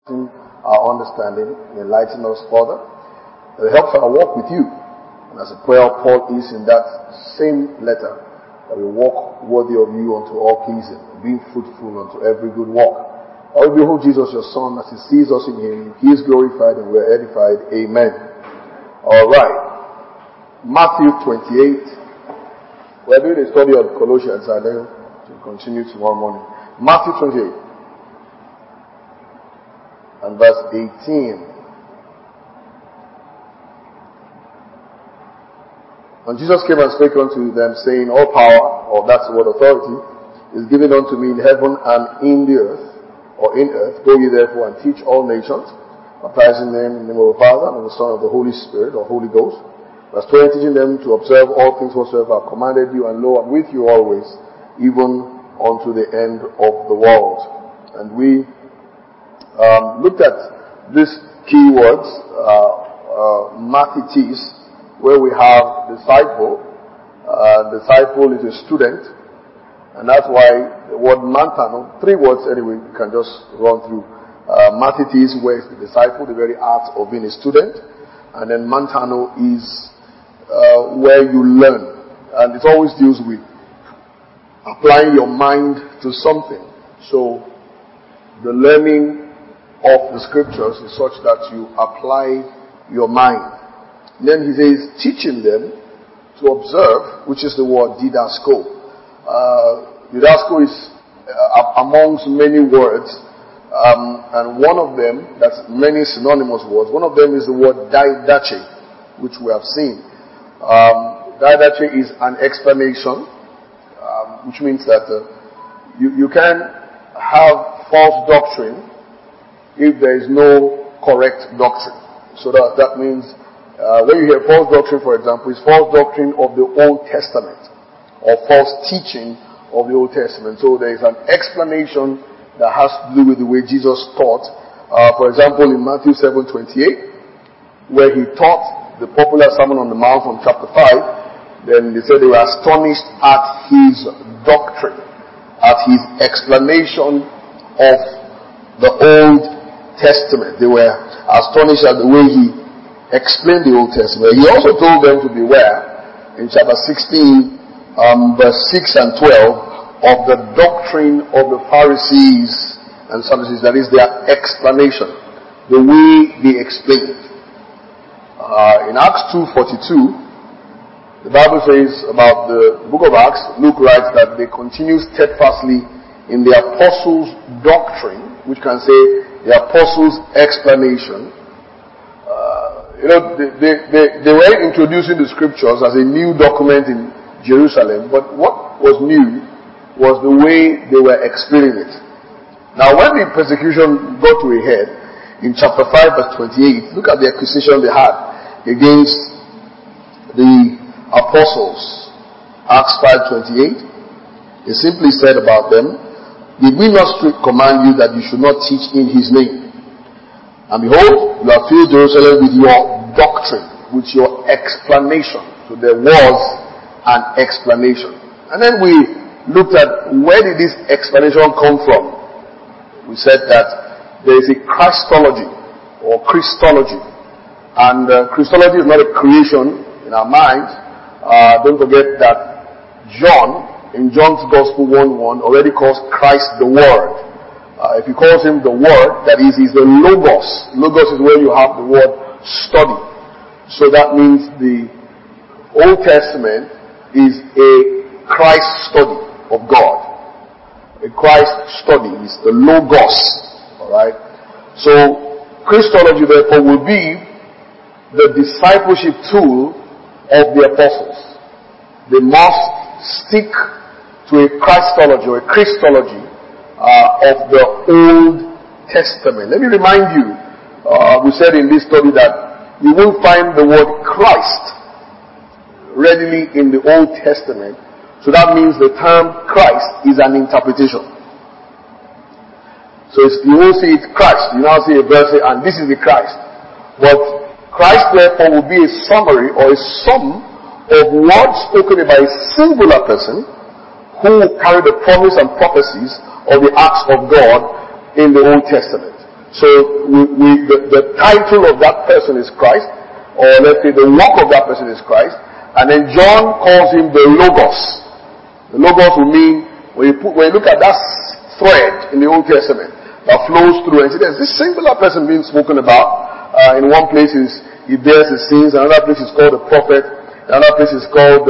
our understanding, enlighten us further. It helps our walk with you. And as a prayer Paul is in that same letter, that we walk worthy of you unto all pleasing, being fruitful unto every good work. I will behold Jesus your Son, as he sees us in him, he is glorified and we are edified. Amen. Alright. Matthew 28. We're doing a study of Colossians, and then to continue tomorrow morning. Matthew 28. And verse 18. And Jesus came and spake unto them, saying, all power, or that's the word authority, is given unto me in heaven and in the earth, or in earth. Go ye therefore and teach all nations, baptizing them in the name of the Father, and of the Son, and of the Holy Spirit, or Holy Ghost. Verse 20, teaching them to observe all things whatsoever I have commanded you, and lo, I'm with you always, even unto the end of the world. And we looked at these key words, mathetes, where we have disciple. Disciple is a student, and that's why the word mantano, 3 words anyway, you can just run through. Mathetes, where is the disciple, the very art of being a student, and then mantano is where you learn, and it always deals with applying your mind to something. So the learning of the scriptures is such that you apply your mind. And then he says, teaching them to observe, which is the word didasko. Didasko is amongst many words, and one of them, that's many synonymous words, one of them is the word didache, which we have seen. Didache is an explanation, which means that you can have false doctrine if there is no correct doctrine. So that means when you hear false doctrine, for example, it's false doctrine of the Old Testament or false teaching of the Old Testament. So there is an explanation that has to do with the way Jesus taught. For example, in Matthew 7:28, where he taught the popular Sermon on the Mount from chapter 5, then they said they were astonished at his doctrine, at his explanation of the Old Testament. They were astonished at the way he explained the Old Testament. He also told them to beware in chapter 16, verse 6 and 12, of the doctrine of the Pharisees and Sadducees. That is their explanation, the way they explain it. In Acts 2:42, the Bible says about the book of Acts, Luke writes that they continue steadfastly in the apostles' doctrine, which can say the apostles' explanation. They were introducing the scriptures as a new document in Jerusalem, but what was new was the way they were explaining it. Now, when the persecution got to a head, in chapter 5 verse 28, look at the accusation they had against the apostles. Acts 5:28, it simply said about them, did we not command you that you should not teach in his name? And behold, you have filled Jerusalem with your doctrine, with your explanation. So there was an explanation. And then we looked at where did this explanation come from. We said that there is a Christology or Christology. And Christology is not a creation in our minds. Don't forget that John, in John's Gospel 1:1, already calls Christ the Word. If he calls him the Word, that is, he's the Logos. Logos is where you have the word study. So that means the Old Testament is a Christ study of God. A Christ study is the Logos. Alright? So, Christology therefore will be the discipleship tool of the apostles. They must stick to a Christology or a Christology of the Old Testament. Let me remind you, we said in this study that you won't find the word Christ readily in the Old Testament. So that means the term Christ is an interpretation. So you won't see it Christ. You now see a verse and this is the Christ. But Christ therefore will be a summary or a sum of words spoken by a singular person who carry the promise and prophecies of the acts of God in the Old Testament. So the title of that person is Christ, or let's say the work of that person is Christ, and then John calls him the Logos. The Logos will mean, when you look at that thread in the Old Testament that flows through, and see there's this singular person being spoken about. In one place he bears his sins, another place is called the prophet, another place is called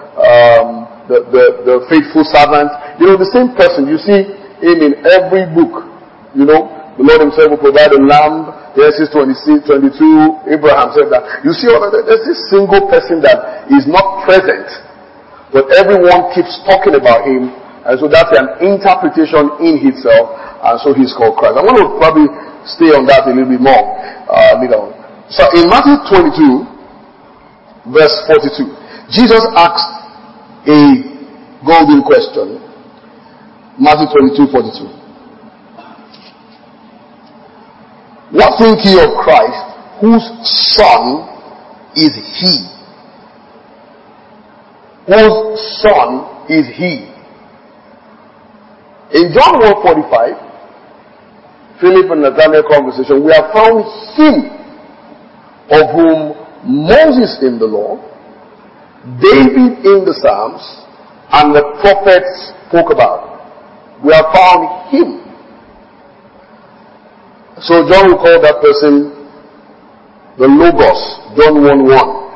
the faithful servant. The same person, you see him in every book. The Lord himself will provide a lamb. Genesis 22, Abraham said that. You see, there's this single person that is not present, but everyone keeps talking about him, and so that's an interpretation in itself, and so he's called Christ. I'm going to probably stay on that a little bit more later on. So in Matthew 22, verse 42, Jesus asked a golden question. Matthew 22:42. What think ye of Christ, whose son is he? Whose son is he? In John 1:45, Philip and Nathanael conversation, we have found him of whom Moses in the law, David in the Psalms, and the prophets spoke about. We have found him. So John will call that person the Logos, John 1:1.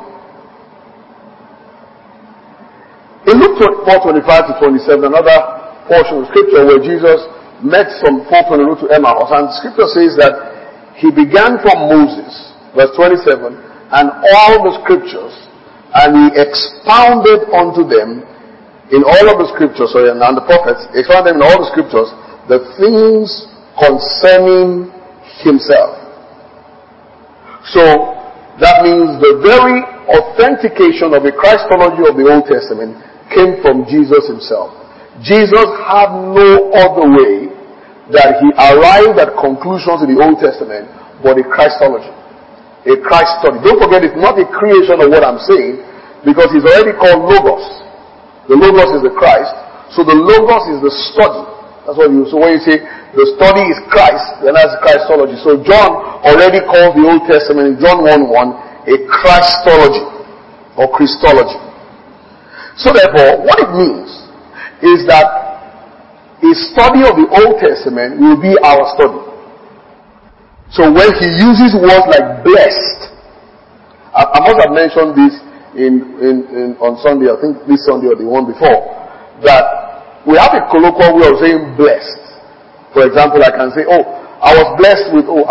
In Luke 4:25-27, another portion of scripture where Jesus met some folk on the road to Emmaus, and scripture says that he began from Moses, verse 27, and all the scriptures, and he expounded unto them in all of the scriptures, and the prophets, expounded them in all the scriptures, the things concerning himself. So that means the very authentication of the Christology of the Old Testament came from Jesus himself. Jesus had no other way that he arrived at conclusions in the Old Testament but a Christology, a Christ study. Don't forget, it's not a creation of what I'm saying, because he's already called Logos. The Logos is the Christ, so the Logos is the study. That's what so when you say the study is Christ, then that's Christology. So John already calls the Old Testament in John 1:1 a Christology or Christology. So therefore, what it means is that a study of the Old Testament will be our study. So when he uses words like blessed, I must have mentioned this on Sunday, I think this Sunday or the one before, that we have a colloquial way of saying blessed. For example, I can say, I was blessed with, he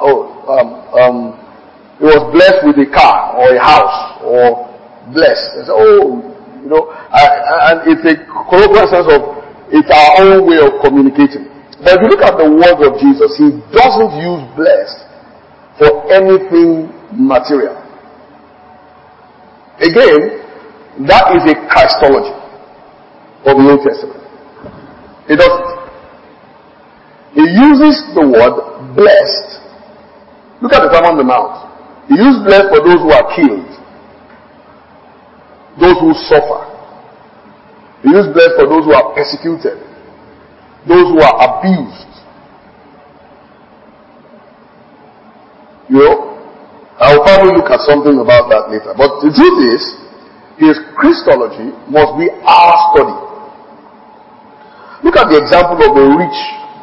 was blessed with a car or a house, or blessed. And say, and it's a colloquial sense of, it's our own way of communicating. But if you look at the words of Jesus, he doesn't use blessed for anything material. Again, that is a Christology of the Old Testament. He doesn't. He uses the word blessed. Look at the Sermon on the Mount. He used blessed for those who are killed, those who suffer. He used blessed for those who are persecuted, those who are abused. I will probably look at something about that later. But the truth is, his Christology must be our study. Look at the example of the rich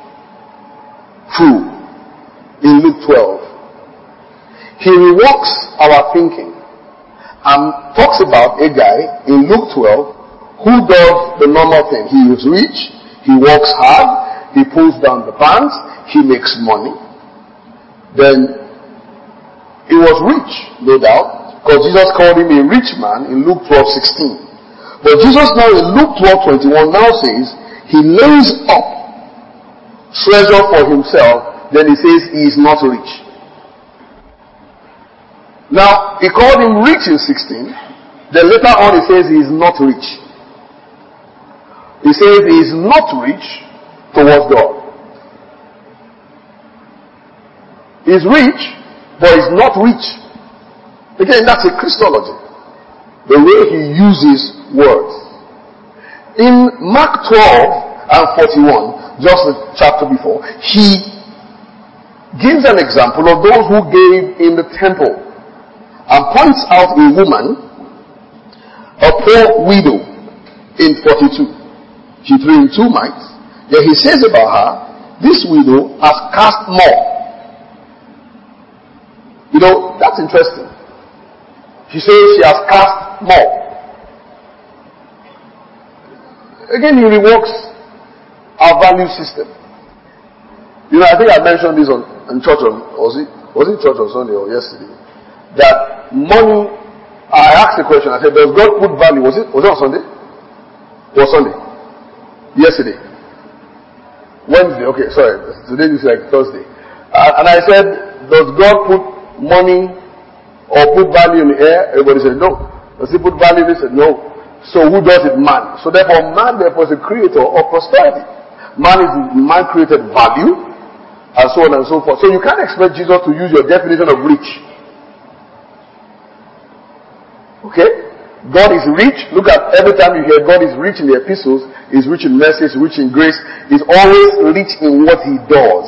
fool in Luke 12. He reworks our thinking and talks about a guy in Luke 12 who does the normal thing. He is rich, he works hard, he pulls down the pants, he makes money. Then he was rich, no doubt, because Jesus called him a rich man in Luke 12:16. But Jesus now in Luke 12:21 now says, he lays up treasure for himself, then he says he is not rich. Now, he called him rich in 16, then later on he says he is not rich. He says he is not rich towards God. He is rich, but he is not rich. Again, that's a Christology. The way he uses words. In Mark 12 and 41, just the chapter before, he gives an example of those who gave in the temple and points out a woman, a poor widow in 42. She threw in 2 mites. Then he says about her, this widow has cast more. You know, that's interesting. She says she has cast more. Again, he reworks our value system. You know, I think I mentioned this in church was it church on Sunday or yesterday? That money, I asked the question, I said, does God put value? Was it on Sunday? It was Sunday. Yesterday. Wednesday, okay, sorry. Today is like Thursday. And I said, does God put money or put value in the air? Everybody said no. Does he put value in it? Said no. So who does it? Man. So therefore man is the creator of prosperity. Man created value and so on and so forth. So you can't expect Jesus to use your definition of rich. Okay? God is rich. Look at every time you hear God is rich in the epistles, He's rich in mercy, He's rich in grace, He's always rich in what He does.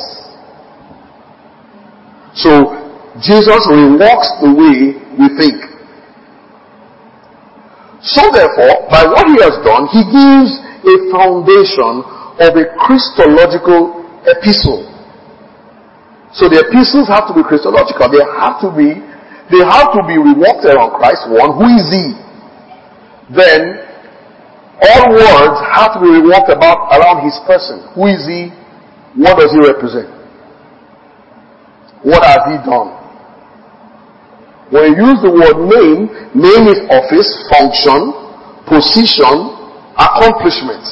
So Jesus reworks the way we think. So therefore, by what He has done, He gives a foundation of a Christological epistle. So the epistles have to be Christological. They have to be reworked around Christ. One, who is He? Then, all words have to be reworked around His person. Who is He? What does He represent? What has He done? When you use the word name is office, function, position, accomplishment.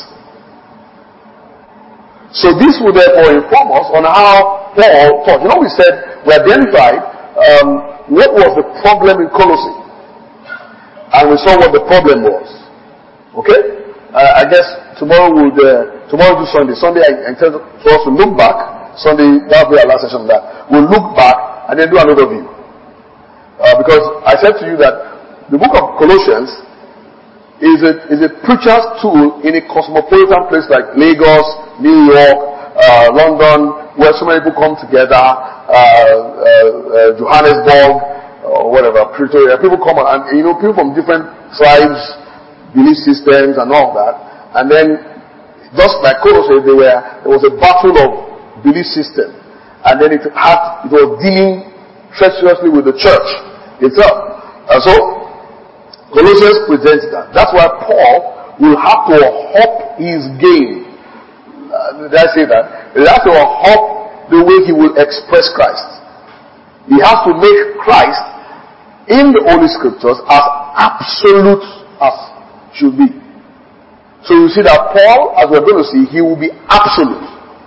So this will therefore inform us on how Paul taught. You know, we said, we identified what was the problem in Colossae. And we saw what the problem was. Okay? I guess tomorrow do Sunday. Sunday I intend for us to look back. Sunday, that'll be our last session on that. We'll look back and then do an overview. Because I said to you that the book of Colossians is a preacher's tool in a cosmopolitan place like Lagos, New York, London, where so many people come together, Johannesburg, or whatever, Pretoria. People come and people from different tribes, belief systems, and all that. And then, just like Colossae, there was a battle of belief system, and then it was dealing treacherously with the church itself. And so, Colossians presents that. That's why Paul will have to up his game. Did I say that? He has to up the way he will express Christ. He has to make Christ in the Holy Scriptures as absolute as should be. So you see that Paul, as we're going to see, he will be absolute.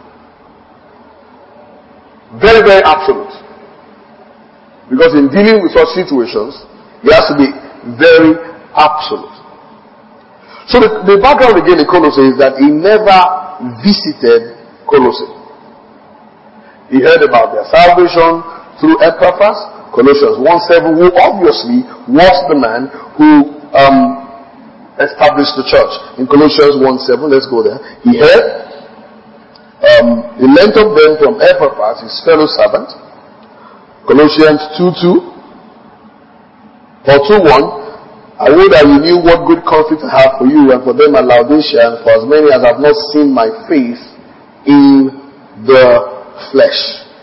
Very, very absolute. Because in dealing with such situations, he has to be very absolute. So the background again in Colossae is that he never visited Colossae. He heard about their salvation through Epaphras, Colossians 1:7, who obviously was the man who established the church. In Colossians 1:7, let's go there. He heard, he lent up them from Epaphras, his fellow servant. Colossians 2:2, or 2:1, I would that you knew what good conflict I have for you and for them at Laodicea, and for as many as have not seen my face in the flesh.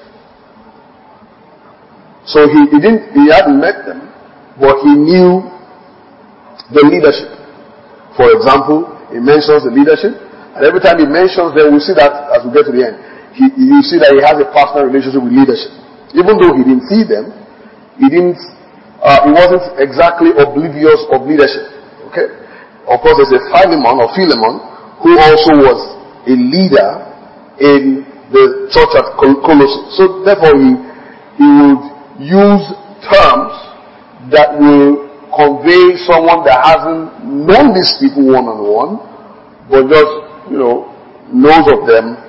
So he hadn't met them, but he knew the leadership. For example, he mentions the leadership, and every time he mentions them, we'll see that as we get to the end. You see that he has a personal relationship with leadership. Even though he didn't see them, he wasn't exactly oblivious of leadership. Okay? Of course, there's a Philemon who also was a leader in the church at Colossae. So therefore, he would use terms that will convey someone that hasn't known these people one-on-one, but just, knows of them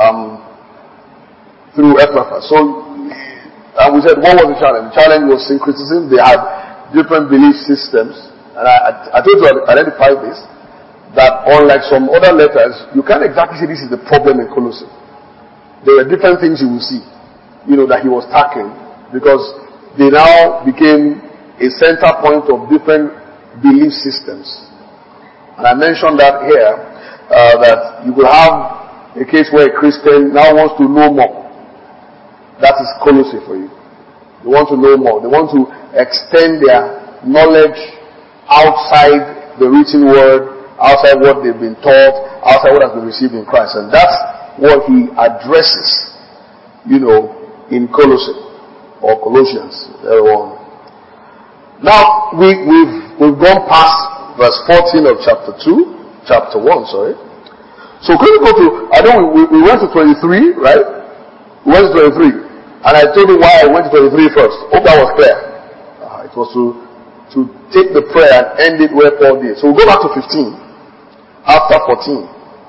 through Epaphras. So, and we said, what was the challenge? The challenge was syncretism. They had different belief systems. And I told you to identify this, that unlike some other letters, you can't exactly say this is the problem in Colossae. There are different things you will see. that he was tackling, because they now became a center point of different belief systems. And I mentioned that here, that you could have a case where a Christian now wants to know more. That is Colossae for you. They want to know more. They want to extend their knowledge outside the written word, outside what they've been taught, outside what has been received in Christ. And that's what he addresses, in Colossae or Colossians. Everyone. Now we've gone past verse 14 of chapter 1, sorry. So can we go to, we went to 23, right? We went to 23. And I told you why I went to 23 first. Hope that was clear. It was to take the prayer and end it where Paul did. So we'll go back to 15. After 14.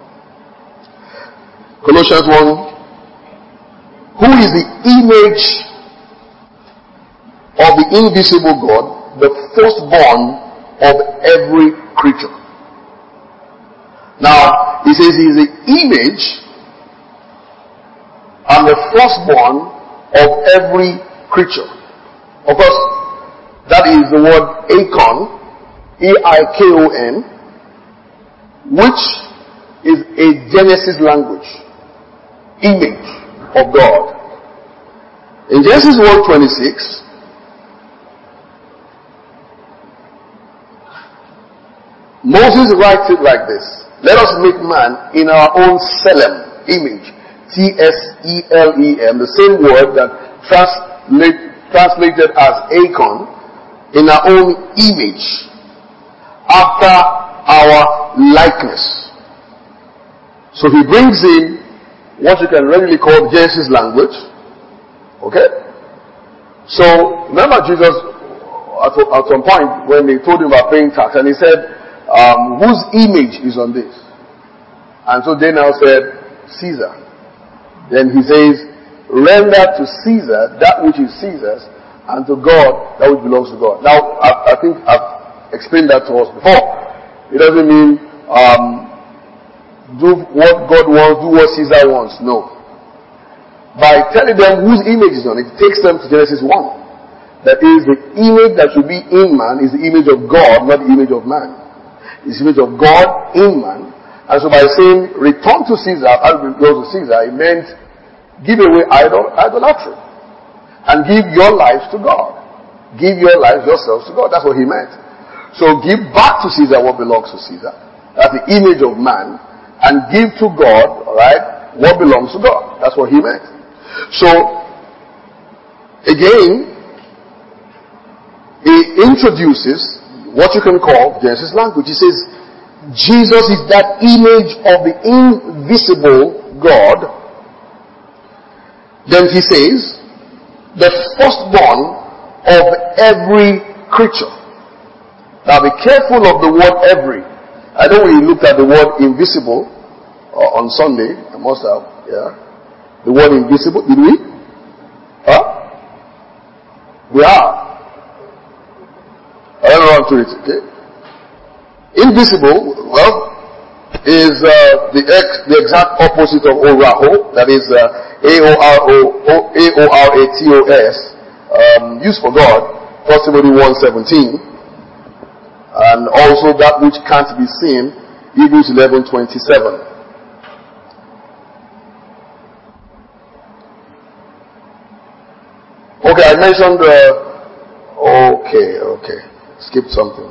Colossians 1. Who is the image of the invisible God, the firstborn of every creature. Now, he says he is the image and the firstborn of every creature. Of course, that is the word Eikon, E-I-K-O-N, which is a Genesis language. Image of God. In Genesis 1:26, Moses writes it like this: let us make man in our own Selem, image. T-S-E-L-E-M, the same word that translated as Eikon, in our own image, after our likeness. So he brings in what you can readily call Genesis language. Okay? So, remember Jesus, at some point, when they told him about paying tax, and he said, whose image is on this? And so they now said, Caesar. Then he says, render to Caesar that which is Caesar's, and to God that which belongs to God. Now, I think I've explained that to us before. It doesn't mean do what God wants, do what Caesar wants. No. By telling them whose image is on it, it takes them to Genesis 1. That is, the image that should be in man is the image of God, not the image of man. It's the image of God in man. And so by saying, return to Caesar, as it goes to Caesar, it meant give away idolatry. And give your lives to God. Give your lives, yourselves to God. That's what he meant. So give back to Caesar what belongs to Caesar. That's the image of man. And give to God, alright, what belongs to God. That's what he meant. So, again, he introduces what you can call Genesis language. He says, Jesus is that image of the invisible God. Then he says, the firstborn of every creature. Now be careful of the word every. I know we looked at the word invisible on Sunday. I must have, yeah. The word invisible, did we? Huh? We are. I don't know how to read it, okay? Invisible, well, is the exact opposite of oraho. That is A-O-R-A-T-O-S, used for God, 1 Timothy 1:17. And also that which can't be seen, Hebrews 11:27. Okay, I mentioned, okay. Skipped something.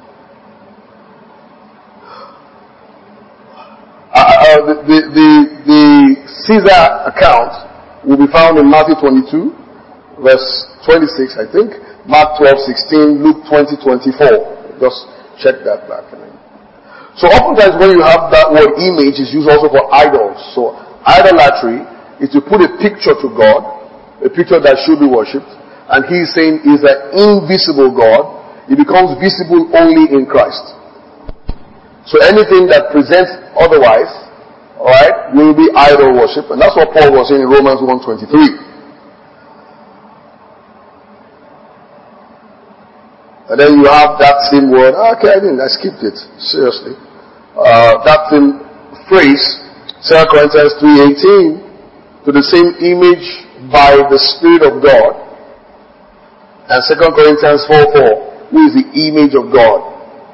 The Caesar account will be found in Matthew 22, verse 26, I think, Mark 12:16, Luke 20:24. Just check that back. So oftentimes when you have that word image, it's used also for idols. So idolatry is to put a picture to God, a picture that should be worshipped, and he is saying is an invisible God. It becomes visible only in Christ. So anything that presents otherwise, alright, will be idol worship. And that's what Paul was saying in Romans 1:23. And then you have that same word. Okay, I skipped it. Seriously. That same phrase, 2 Corinthians 3:18, to the same image by the Spirit of God. And 2 Corinthians 4:4, who is the image of God.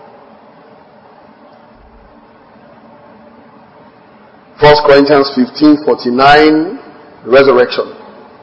1 Corinthians 15:49, resurrection.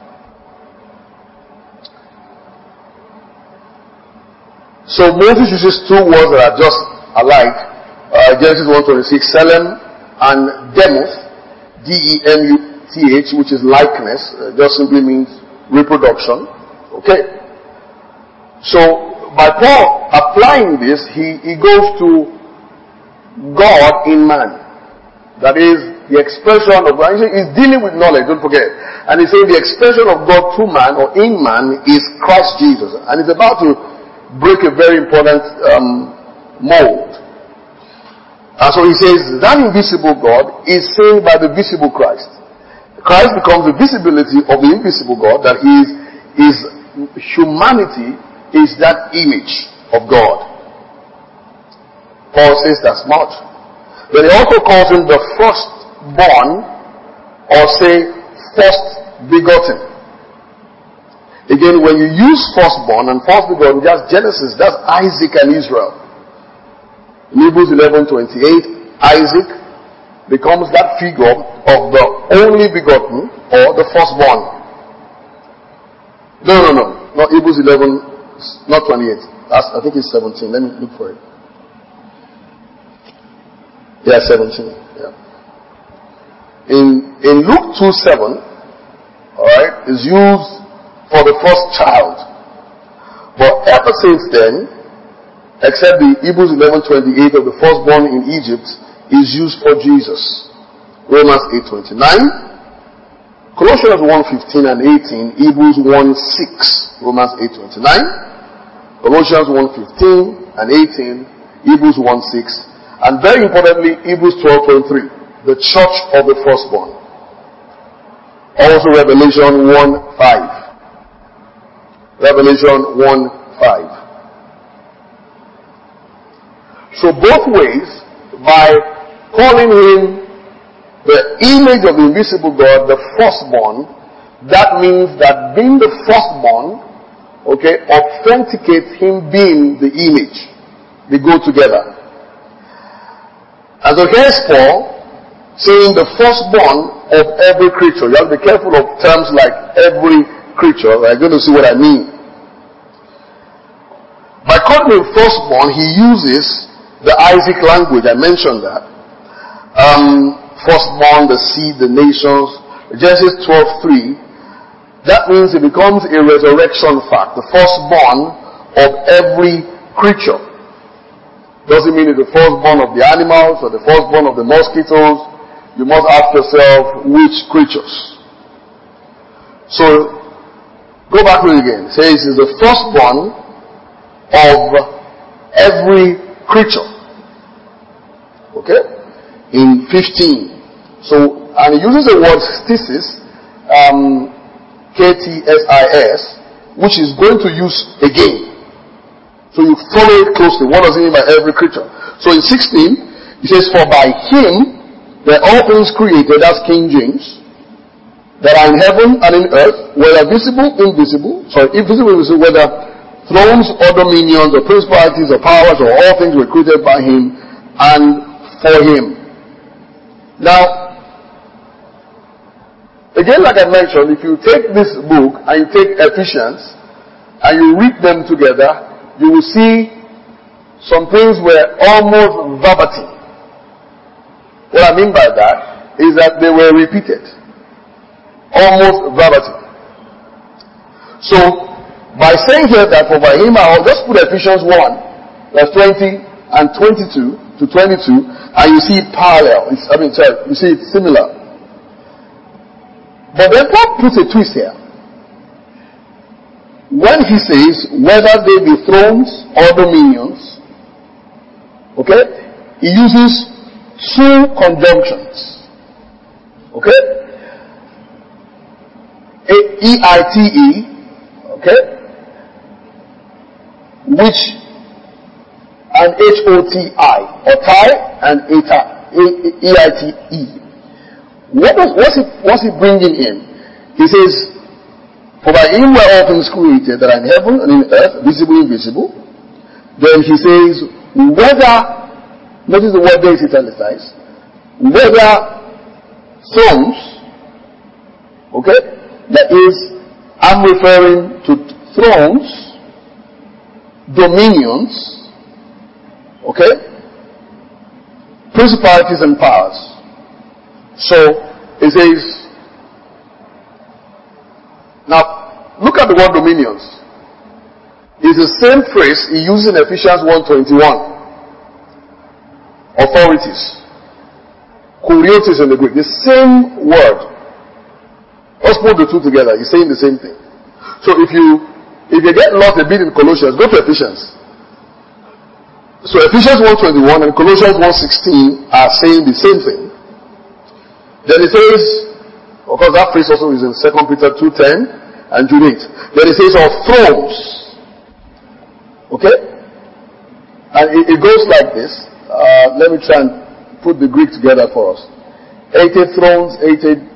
So Moses uses two words that are just alike. Genesis 1:26, Selem and Demuth, D-E-M-U-T-H, which is likeness, just simply means reproduction. Okay. So by Paul applying this, he goes to God in man. That is the expression of God. He's dealing with knowledge, don't forget. And he's saying the expression of God through man or in man is Christ Jesus. And he's about to break a very important mold. And so he says that invisible God is seen by the visible Christ. Christ becomes the visibility of the invisible God, that his humanity is that image of God. Paul says that's much. But he also calls him the firstborn, or say first begotten. Again, when you use firstborn and first begotten, that's Genesis, that's Isaac and Israel. In Hebrews 11:28, Isaac becomes that figure of the only begotten or the firstborn. No, Hebrews 11, not 28. I think it's 17. Let me look for it. Yeah, 17. Yeah. In Luke 2:7, alright, is used for the first child. But ever since then, except the Hebrews 11:28 of the firstborn in Egypt, is used for Jesus. Romans 8:29, Colossians 1:15 and 18, Hebrews 1:6, Romans 8:29, Colossians 1:15 and 18, Hebrews 1:6, and very importantly, Hebrews 12:23, the church of the firstborn. Also Revelation 1:5. Revelation 1:5. So both ways, by calling him the image of the invisible God, the firstborn, that means that being the firstborn, okay, authenticates him being the image. They go together. And so here's Paul saying the firstborn of every creature. You have to be careful of terms like every creature. We're going to see what I mean. By calling him firstborn, he uses the Isaac language. I mentioned that. Firstborn, the seed, the nations. Genesis 12:3. That means it becomes a resurrection fact. The firstborn of every creature. Doesn't mean it's the firstborn of the animals or the firstborn of the mosquitoes. You must ask yourself, which creatures? So, go back to it again. It says it's the firstborn of every creature. Okay? In 15. So, and he uses the word stasis, K-T-S-I-S, which is going to use again. So you follow it closely. What does it mean by every creature? So in 16, he says, for by him were all things created, that's King James, that are in heaven and in earth, whether invisible, whether thrones or dominions or principalities or powers, or all things were created by him and for him. Now, again, like I mentioned, if you take this book and you take Ephesians and you read them together, you will see some things were almost verbatim. What I mean by that is that they were repeated. Almost verbatim. So, by saying here that for by him, I'll just put Ephesians 1, verse 20 and 22 to 22, and you see it parallel. You see it similar. But then Paul puts a twist here. When he says, whether they be thrones or dominions, okay, he uses two conjunctions. Okay? E-I-T-E, okay, which, and H-O-T-I, or tie, and E-I-T-E. What's he bringing in? He says, For by him were all things created that are in heaven and in earth, visible and invisible. Then he says, whether, notice the word there is italicized, whether thrones, okay, that is, I'm referring to thrones, dominions, okay, principalities and powers. So, it says, now, look at the word dominions. It's the same phrase he uses in Ephesians 1:21. Authorities. Kuriotes in the Greek. The same word. Let's put the two together. He's saying the same thing. So if you get lost a bit in Colossians, go to Ephesians. So Ephesians 1:21 and Colossians 1:16 are saying the same thing. Then it says, of course that phrase also is in 2 Peter 2:10 and Jude 8. Then it says of thrones. Okay? And it goes like this. Let me try and put the Greek together for us. 80 thrones, 80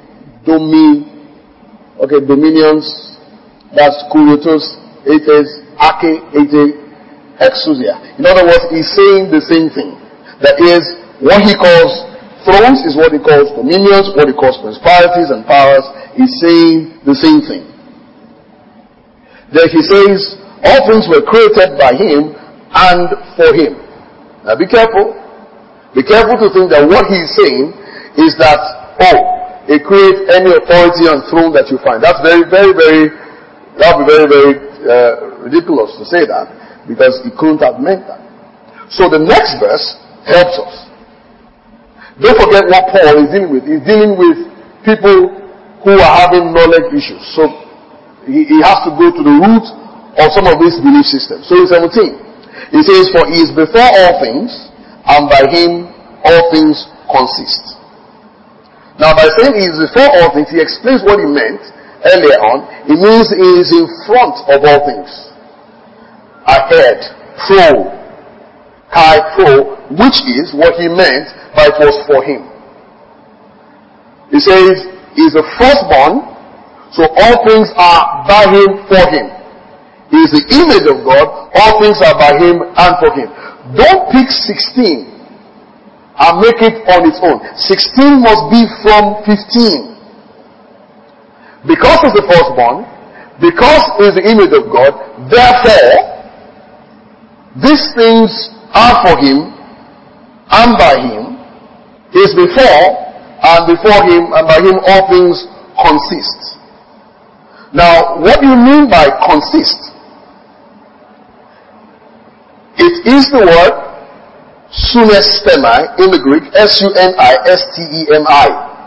dominions. That's kuriotos, 80 arche, 80 exousia. In other words, he's saying the same thing. That is, what he calls thrones is what he calls dominions, what he calls principalities and powers. He's saying the same thing. Then he says, all things were created by him and for him. Now be careful. Be careful to think that what he's saying is that, it creates any authority and throne that you find. That's that would be very ridiculous to say that, because he couldn't have meant that. So the next verse helps us. Don't forget what Paul is dealing with. He's dealing with people who are having knowledge issues. So he has to go to the root of some of these belief systems. So in 17, he says, for he is before all things, and by him all things consist. Now by saying he is before all things, he explains what he meant earlier on. It means he is in front of all things. Ahead, pro, which is what he meant by it was for him. He says he is the firstborn, so all things are by him, for him. He is the image of God. All things are by him and for him. Don't pick 16 and make it on its own. 16 must be from 15. Because he's the firstborn, because he's the image of God, therefore, these things are for him and by him. He is before, and before him, and by him all things consist. Now, what do you mean by consist? It is the word sunestemi in the Greek, sunistemi.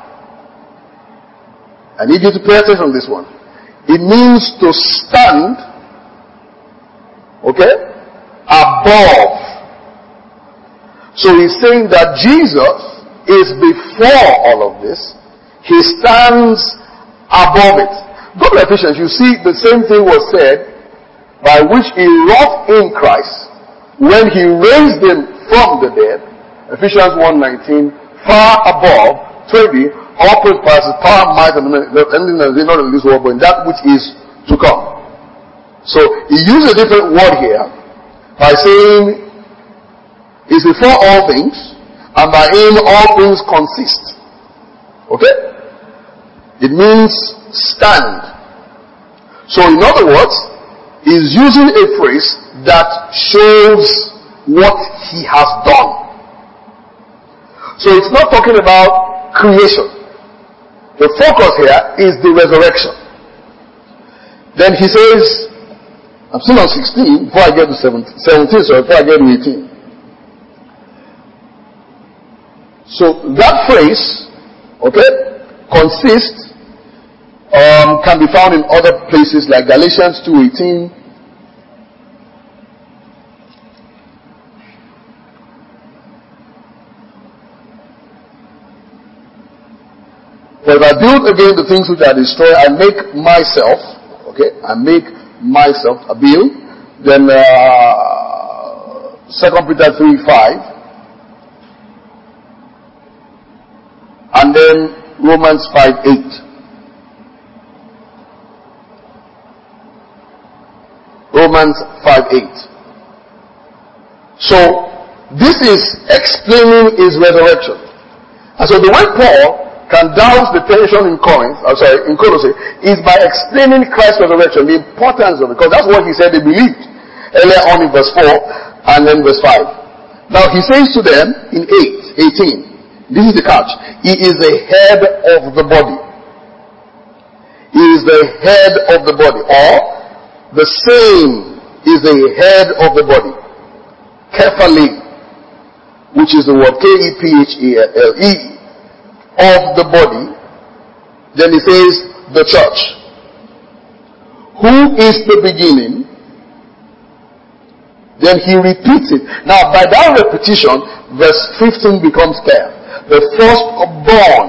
I need you to pay attention to this one. It means to stand, okay, above. So he's saying that Jesus is before all of this. He stands above it. Go to Ephesians, you see the same thing was said, by which he wrought in Christ when he raised him from the dead. Ephesians 1:19, far above 20, all principalities, power, might, and anything that is not in this world, but in that which is to come. So he used a different word here by saying he's before all things, and by him all things consist. Okay? It means stand. So in other words, he's using a phrase that shows what he has done. So it's not talking about creation. The focus here is the resurrection. Then he says, I'm still on 16 before I get to 17, before I get to 18. So that phrase, okay, consists, can be found in other places like Galatians 2:18. For if I build again the things which I destroy, I make myself, okay, a build. Then 2 Peter 3:5. And then Romans 5:8. Romans 5:8. So, this is explaining his resurrection. And so the way Paul can douse the tension in Colossae, is by explaining Christ's resurrection, the importance of it, because that's what he said they believed earlier on in verse 4 and then verse 5. Now he says to them in 18, this is the catch, he is the head of the body. He is the head of the body, or the same is the head of the body. Kephale, which is the word Kephale, of the body. Then he says the church, who is the beginning. Then he repeats it. Now by that repetition, verse 15 becomes clear. The firstborn,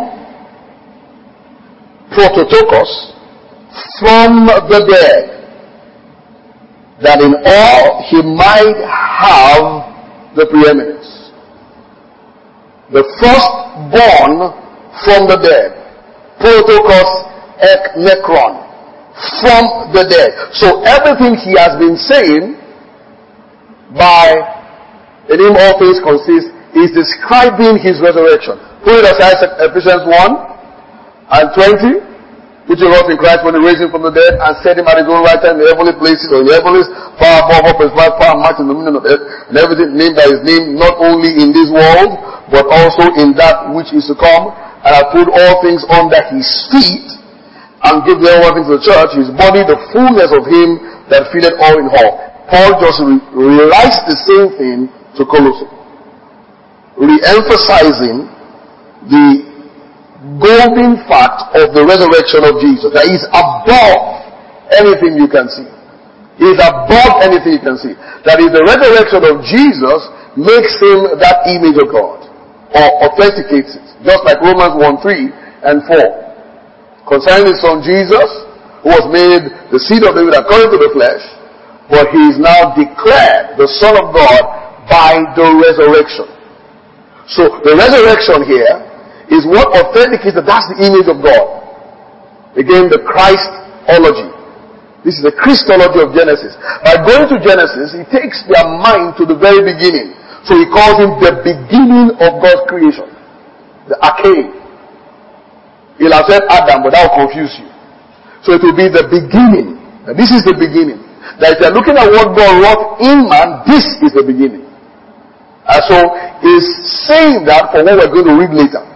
prototokos, from the dead, that in all he might have the preeminence. The firstborn from the dead. Protokos ek necron. From the dead. So everything he has been saying by in him all things consist is describing his resurrection. Put it aside, Ephesians 1 and 20. Which he wrought in Christ when he raised him from the dead and set him at his own right hand in the heavenly places, or in the heavenlies, far above all principalities, power and might in the dominion of earth, and everything named by his name, not only in this world, but also in that which is to come. And I put all things under his feet, and give the all things to the church, his body, the fullness of him that filleth all in all. Paul just realized the same thing to Colossae, re-emphasizing the golden fact of the resurrection of Jesus, that he's above anything you can see. He's above anything you can see. That is, the resurrection of Jesus makes him that image of God, or authenticates it, just like Romans 1:3 and 4. Concerning his son Jesus, who was made the seed of David according to the flesh, but he is now declared the Son of God by the resurrection. So the resurrection here is what authenticates that that's the image of God. Again, the Christology. This is the Christology of Genesis. By going to Genesis, he takes their mind to the very beginning. So he calls him the beginning of God's creation. The arche. He'll have said Adam, but that will confuse you. So it will be the beginning. Now, this is the beginning. That if you're looking at what God wrought in man, this is the beginning. And so he's saying that for what we're going to read later.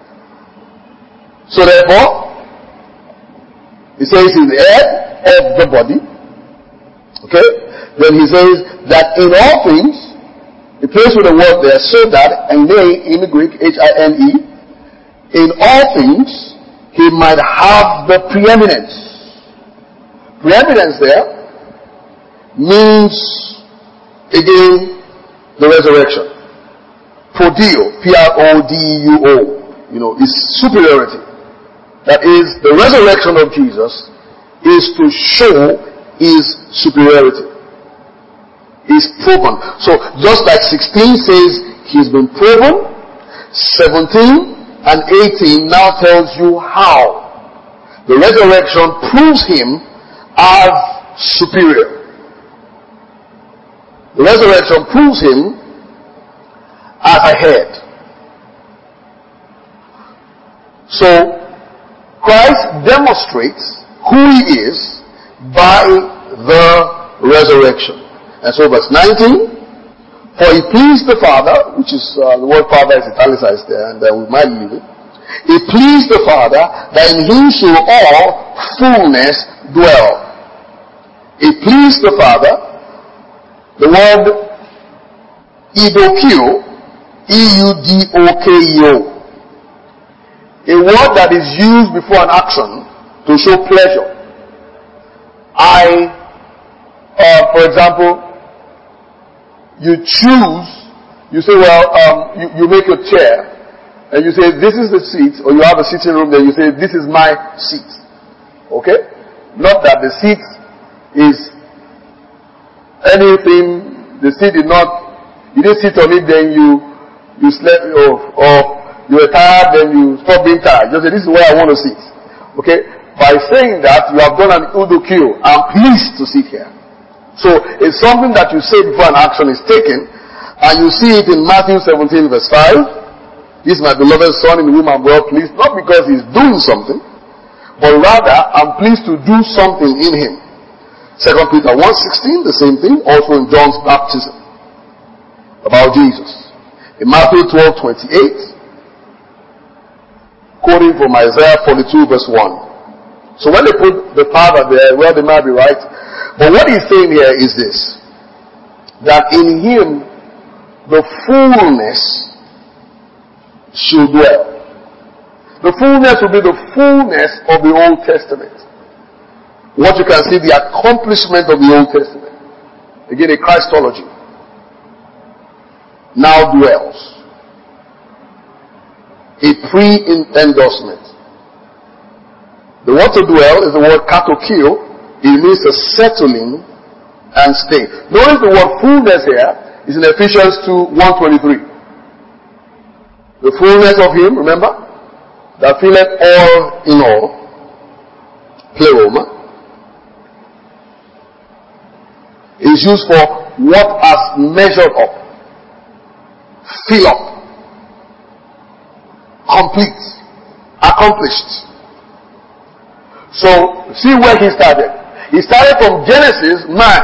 So therefore, he says he's the head of the body. Okay? Then he says that in all things, he plays with the word there, so that, and they, in the Greek, H-I-N-E, in all things, he might have the preeminence. Preeminence there means, again, the resurrection. Prodio, P-R-O-D-U-O, is superiority. That is, the resurrection of Jesus is to show his superiority. He's proven. So, just like 16 says he's been proven, 17 and 18 now tells you how. The resurrection proves him as superior. The resurrection proves him as a head. So, Christ demonstrates who he is by the resurrection. And so verse 19, for he pleased the Father, which is, the word Father is italicized there, and we might leave it. He pleased the Father that in him should all fullness dwell. He pleased the Father, the word Eudokio, E-U-D-O-K-E-O. A word that is used before an action to show pleasure. For example, you choose, you say, you make your chair, and you say, this is the seat, or you have a sitting room there, you say, this is my seat. Okay? Not that the seat is anything, the seat is not, you didn't sit on it, then you slept, or you were tired, then you stop being tired. Just say, this is where I want to sit. Okay? By saying that, you have done an Eudokio. I'm pleased to sit here. So it's something that you say before an action is taken, and you see it in Matthew 17 verse 5. This is my beloved son in whom I'm well pleased, not because he's doing something, but rather I'm pleased to do something in him. 2 Peter 1:16, the same thing, also in John's baptism, about Jesus. In Matthew 12:28, quoting from Isaiah 42 verse 1. So when they put the Father there, well, they might be right. But what he's saying here is this, that in him the fullness should dwell. The fullness will be the fullness of the Old Testament. What you can see, the accomplishment of the Old Testament. Again, a Christology. Now dwells. A pre-endorsement. The word to dwell is the word katokio. It means a settling and stay. Notice the word fullness here is in Ephesians 2:123. The fullness of him, remember? That filleth all in all. Pleroma. Is used for what has measured up. Fill up. Complete, accomplished. So, see where he started. He started from Genesis, man.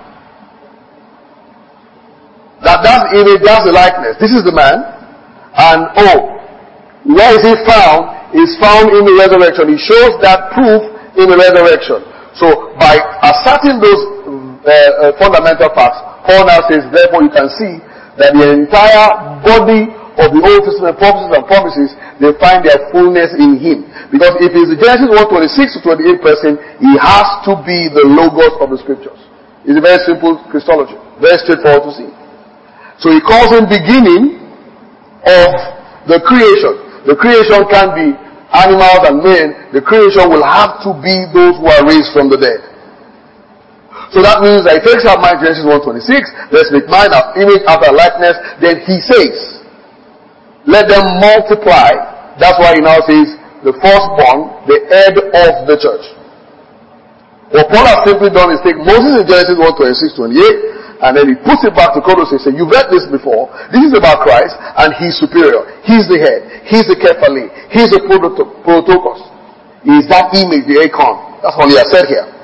That's the image, that's the likeness. This is the man. And where is he found? Is found in the resurrection. He shows that proof in the resurrection. So, by asserting those fundamental facts, Paul now says, therefore you can see that the entire body of the Old Testament prophecies and promises, they find their fullness in him. Because if it's Genesis 1:26 to 28 person, he has to be the logos of the scriptures. It's a very simple Christology. Very straightforward to see. So he calls him beginning of the creation. The creation can be animals and men. The creation will have to be those who are raised from the dead. So that means that he takes out mind Genesis 1:26, let's make mine our image after likeness. Then he says, let them multiply. That's why he now says, the firstborn, the head of the church. What Paul has simply done is take Moses in Genesis 1:26-28, and then he puts it back to Colossians and says, you've read this before. This is about Christ, and he's superior. He's the head. He's the kephali. He's the protokos. He is that image, the icon. That's what he has said here.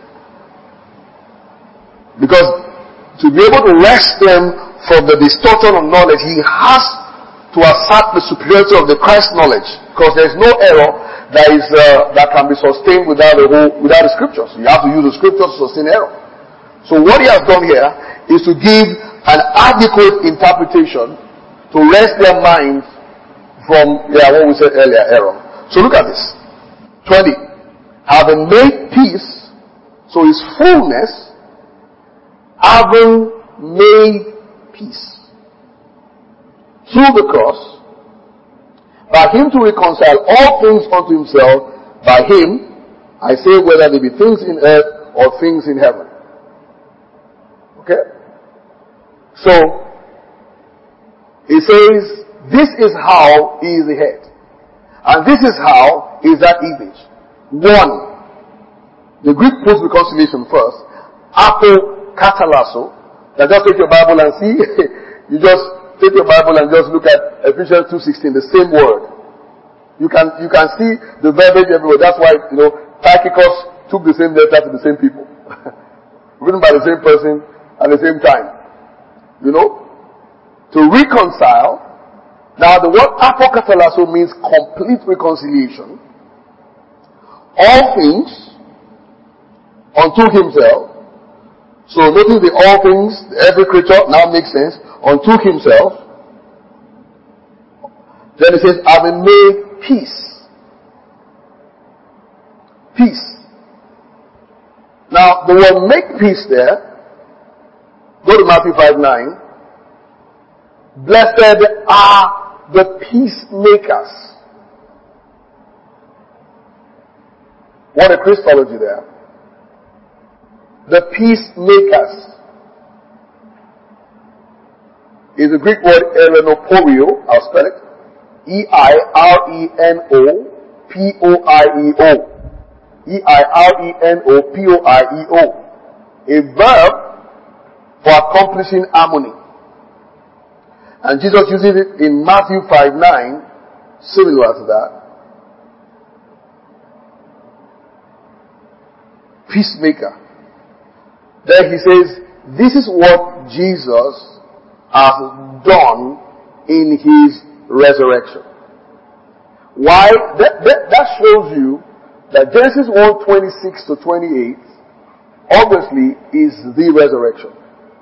Because to be able to wrest them from the distortion of knowledge, he has to assert the superiority of the Christ knowledge, because there is no error that can be sustained without the scriptures. You have to use the scriptures to sustain error. So what he has done here is to give an adequate interpretation to rest their minds from what we said earlier, error. So look at this. 20. Having made peace, so his fullness, having made peace through the cross, by him to reconcile all things unto himself, by him, I say, whether they be things in earth or things in heaven. Okay? So, he says, this is how he is the head. And this is how is that image. One, the Greek puts reconciliation first. Apokatalasso. Now just take your Bible and see. You just take your Bible and just look at Ephesians 2:16, the same word. You can see the verbiage everywhere. That's why, Tychicus took the same letter to the same people. Written by the same person at the same time. To reconcile. Now the word apokatalasso means complete reconciliation. All things unto himself. So notice the all things, every creature now makes sense, unto himself. Then it says, having made peace. Peace. Now, the word make peace there, go to Matthew 5:9. Blessed are the peacemakers. What a Christology there. The peacemakers is the Greek word erenoporio. I'll spell it. E-I-R-E-N-O-P-O-I-E-O. E-I-R-E-N-O-P-O-I-E-O. a verb for accomplishing harmony. And Jesus uses it in Matthew 5:9, similar to that. Peacemaker. There he says, this is what Jesus has done in his resurrection. Why? That shows you that Genesis 1:26 to 28 obviously is the resurrection.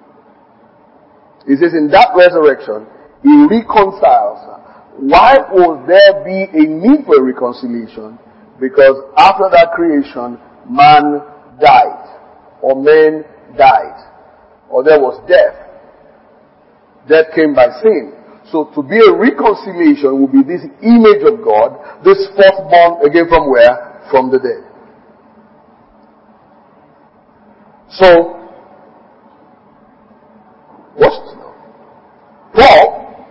It says in that resurrection, he reconciles. Why would there be a need for a reconciliation? Because after that creation, man died, or men died, or there was death. Death came by sin. So to be a reconciliation will be this image of God, this firstborn, again from where? From the dead. So, Paul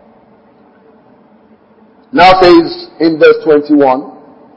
now says in verse 21,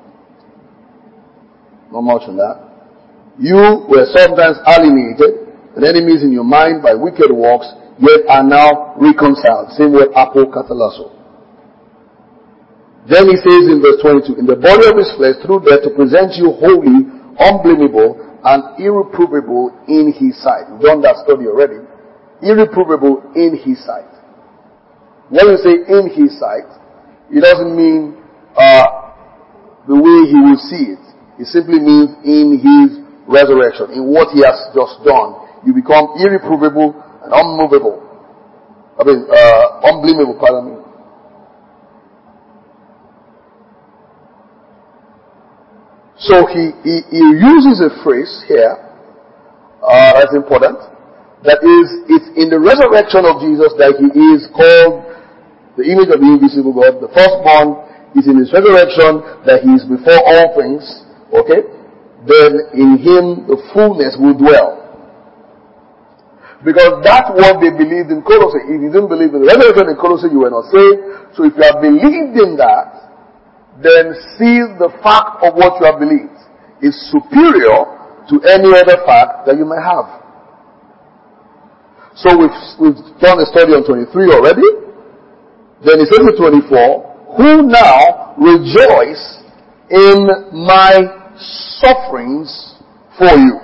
not much on that, you were sometimes alienated and enemies in your mind by wicked works, yet are now reconciled. Same word, apokatallasso. Then he says in verse 22, in the body of his flesh through death to present you holy, unblameable, and irreprovable in his sight. We've done that study already. Irreprovable in his sight. When you say in his sight, it doesn't mean the way he will see it. It simply means in his resurrection, in what he has just done. You become irreprovable and unmovable. Unblameable, pardon me. So he uses a phrase here, that's important. That is, it's in the resurrection of Jesus that he is called the image of the invisible God. The firstborn is in his resurrection that he is before all things. Okay? Then in him the fullness will dwell. Because that's what they believed in Colossae. If you didn't believe in the resurrection in Colossae, you were not saved. So if you have believed in that, then see the fact of what you have believed is superior to any other fact that you may have. So we've done a study on 23 already. Then it says in 24, who now rejoice in my sufferings for you.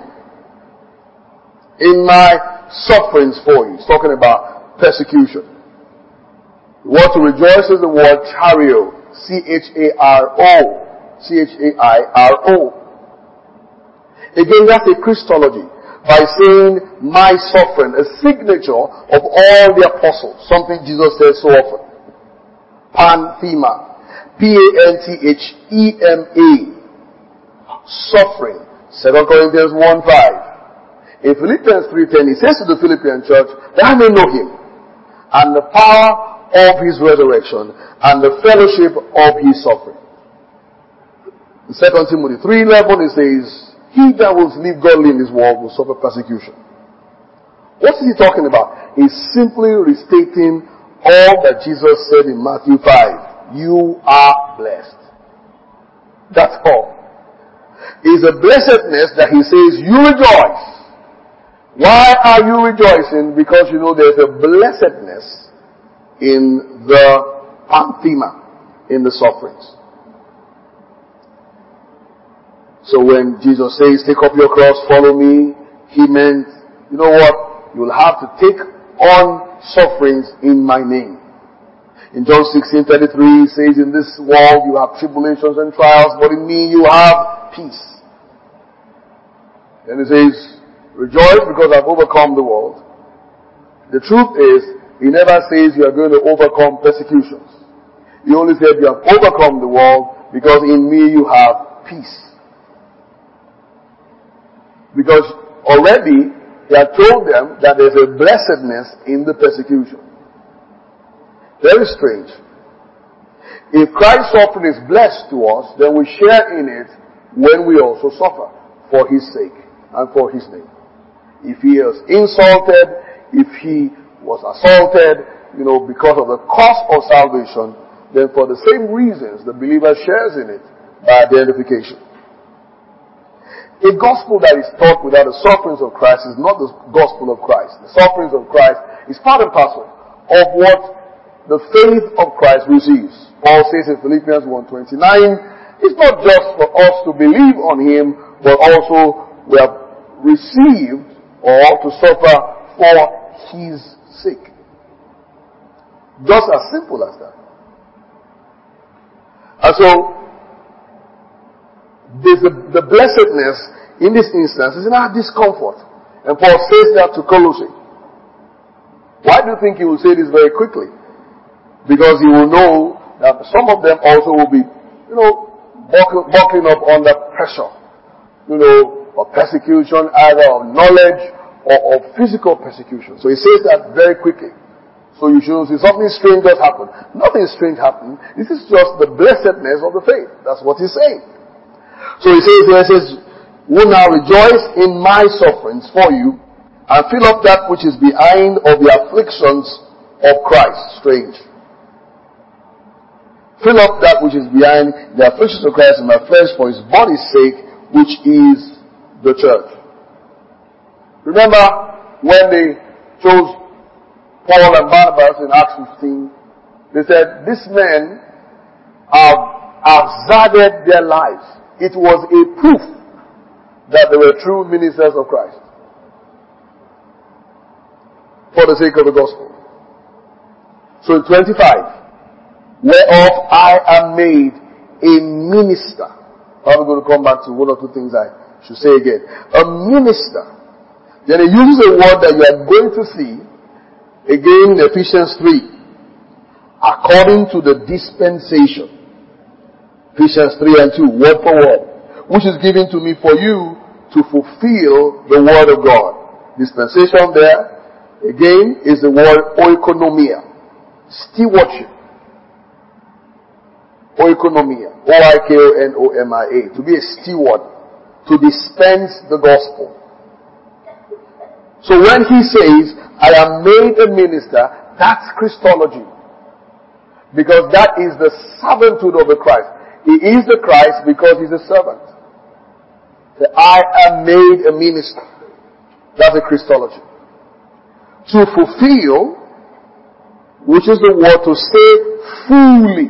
In my sufferings for you. He's talking about persecution. The word to rejoice is the word chario. C-H-A-R-O. C-H-A-I-R-O. Again, that's a Christology. By saying, my suffering, a signature of all the apostles. Something Jesus says so often. Panthema. P-A-N-T-H-E-M-A. Suffering. 2 Corinthians 1:5. In Philippians 3:10, he says to the Philippian church, that I may know him, and the power of his resurrection, and the fellowship of his suffering. In 2 Timothy 3:11, it says, he that will live godly in this world will suffer persecution. What is he talking about? He's simply restating all that Jesus said in Matthew 5. You are blessed. That's all. It's a blessedness that he says, you rejoice. Why are you rejoicing? Because you know there's a blessedness in the panthema, in the sufferings. So when Jesus says, take up your cross, follow me, he meant, you know what? You'll have to take on sufferings in my name. In John 16:33, he says, in this world you have tribulations and trials, but in me you have peace. Then he says, rejoice because I've overcome the world. The truth is, he never says you are going to overcome persecutions. He only said you have overcome the world because in me you have peace. Because already he had told them that there's a blessedness in the persecution. Very strange. If Christ's suffering is blessed to us, then we share in it when we also suffer for his sake and for his name. If he is insulted, if he was assaulted, because of the cost of salvation, then for the same reasons the believer shares in it by identification. A gospel that is taught without the sufferings of Christ is not the gospel of Christ. The sufferings of Christ is part and parcel of what the faith of Christ receives. Paul says in Philippians 1:29, it's not just for us to believe on Him, but also we have received or to suffer for His sake. Just as simple as that. And so, the blessedness in this instance is in our discomfort. And Paul says that to Colossae. Why do you think he will say this very quickly? Because he will know that some of them also will be, buckling up under pressure, of persecution, either of knowledge or of physical persecution. So he says that very quickly. So you should see something strange does happen. Nothing strange happened. This is just the blessedness of the faith. That's what he's saying. So he says, will now rejoice in my sufferings for you and fill up that which is behind of the afflictions of Christ. Strange. Fill up that which is behind the afflictions of Christ in my flesh for his body's sake, which is the church. Remember when they chose Paul and Barnabas in Acts 15, they said, these men have hazarded their lives. It was a proof that they were true ministers of Christ for the sake of the gospel. So in 25, whereof I am made a minister. I'm going to come back to one or two things I should say again. A minister. Then he uses a word that you are going to see again in Ephesians 3. According to the dispensation. Ephesians 3 and 2, word for word. Which is given to me for you to fulfill the word of God. Dispensation there, again, is the word oikonomia. Stewardship. Oikonomia. O-I-K-O-N-O-M-I-A. To be a steward. To dispense the gospel. So when he says, I am made a minister, that's Christology. Because that is the servanthood of the Christ. He is the Christ because he's a servant. So I am made a minister. That's a Christology. To fulfill, which is the word to say fully.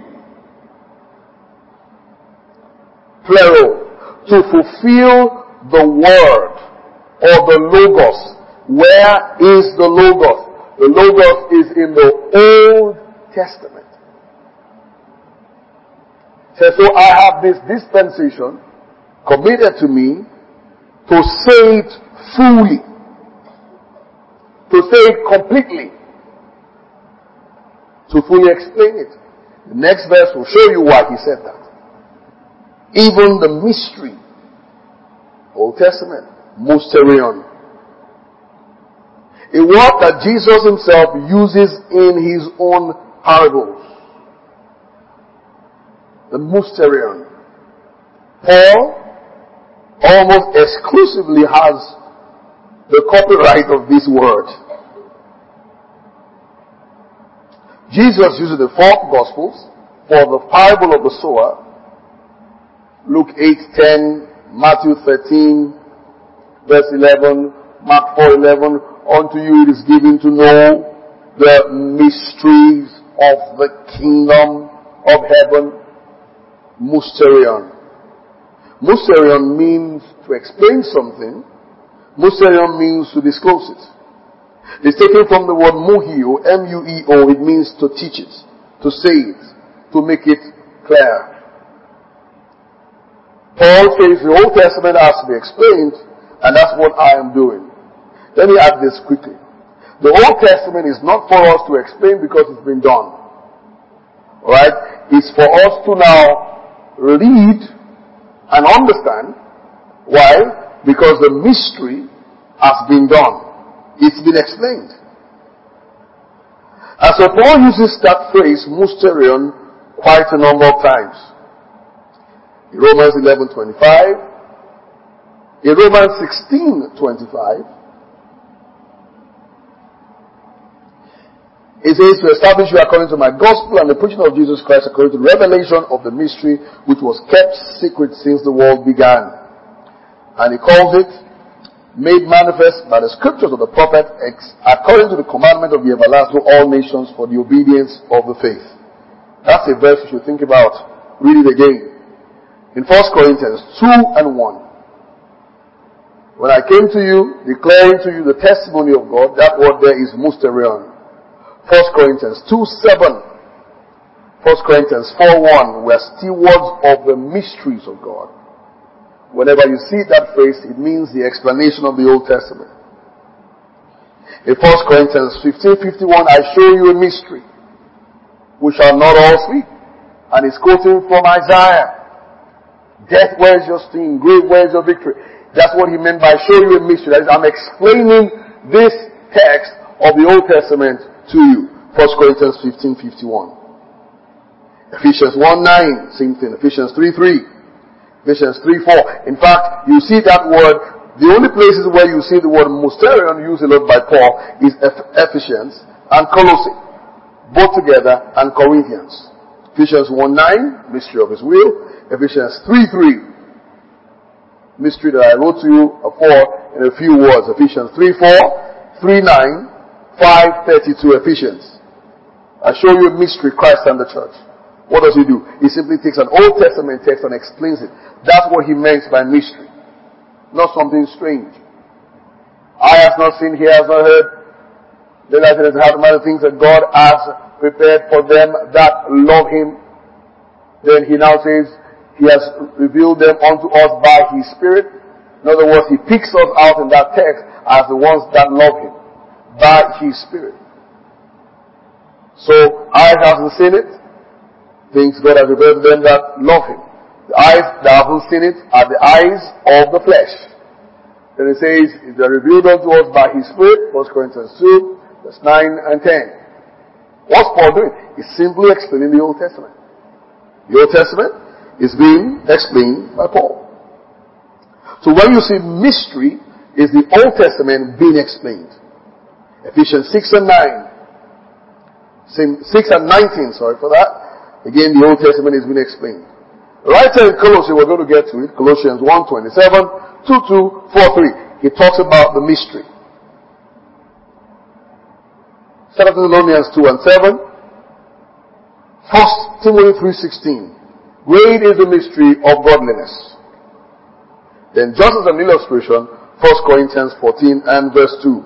Plural. To fulfill the word or the logos. Where is the logos? The logos is in the Old Testament. So I have this dispensation committed to me to say it fully. To say it completely. To fully explain it. The next verse will show you why he said that. Even the mystery. Old Testament. Mysterion. A word that Jesus himself uses in his own parables. The mysterion. Paul almost exclusively has the copyright of this word. Jesus uses the 4 Gospels for the parable of the sower. Luke 8:10, Matthew 13, verse 11, Mark 4:11. Unto you it is given to know the mysteries of the kingdom of heaven. Mysterion. Mysterion means to explain something. Mysterion means to disclose it. It's taken from the word muhio, M-U-E-O. It means to teach it, to say it, to make it clear. Paul says the Old Testament has to be explained, and that's what I am doing. Let me add this quickly. The Old Testament is not for us to explain because it's been done. Alright? It's for us to now read and understand. Why? Because the mystery has been done. It's been explained. And so Paul uses that phrase, mysterion, quite a number of times. In Romans 11:25, in Romans 16:25, it says, to establish you according to my gospel and the preaching of Jesus Christ according to the revelation of the mystery which was kept secret since the world began. And he calls it made manifest by the scriptures of the prophet according to the commandment of the everlasting to all nations for the obedience of the faith. That's a verse you should think about. Read it again. In 1 Corinthians 2 and 1. When I came to you, declaring to you the testimony of God, that word there is mysterion. 1 Corinthians 2:7. 1 Corinthians 4:1. We are stewards of the mysteries of God. Whenever you see that phrase, it means the explanation of the Old Testament. In 1 Corinthians 15:51, I show you a mystery. We shall not all sleep. And he's quoting from Isaiah. Death, where is your sting? Grave, where is your victory? That's what he meant by show you a mystery. That is, I'm explaining this text of the Old Testament to you. 1 Corinthians 15:51. Ephesians 1:9, same thing. Ephesians 3:3. Ephesians 3:4. In fact, you see that word, the only places where you see the word mysterion used a lot by Paul is Ephesians and Colossae, both together, and Corinthians. Ephesians 1:9, mystery of his will. Ephesians 3:3, mystery that I wrote to you in a few words. Ephesians 3:4, 3:9, 5:32 Ephesians. I show you a mystery, Christ and the church. What does he do? He simply takes an Old Testament text and explains it. That's what he meant by mystery. Not something strange. Eye has not seen, ear has not heard. The light has had the things that God has prepared for them that love him. Then he now says, he has revealed them unto us by his Spirit. In other words, he picks us out in that text as the ones that love him. By his Spirit. So, eye hasn't seen it. Things God has revealed to them that love him. The eyes that haven't seen it are the eyes of the flesh. Then it says, it is revealed unto us by his Spirit, 1 Corinthians 2, verse 9 and 10. What's Paul doing? He's simply explaining the Old Testament. The Old Testament is being explained by Paul. So when you see mystery, is the Old Testament being explained. Ephesians 6 and 9. 6 and 19, sorry for that. Again, the Old Testament is being explained. Right here in Colossians, we're going to get to it. Colossians 1:27, 2:2, 4:3. He talks about the mystery. 2 Thessalonians 2 and 7. 1 Timothy 3:16. Great is the mystery of godliness. Then just as an illustration, 1 Corinthians 14 and verse 2.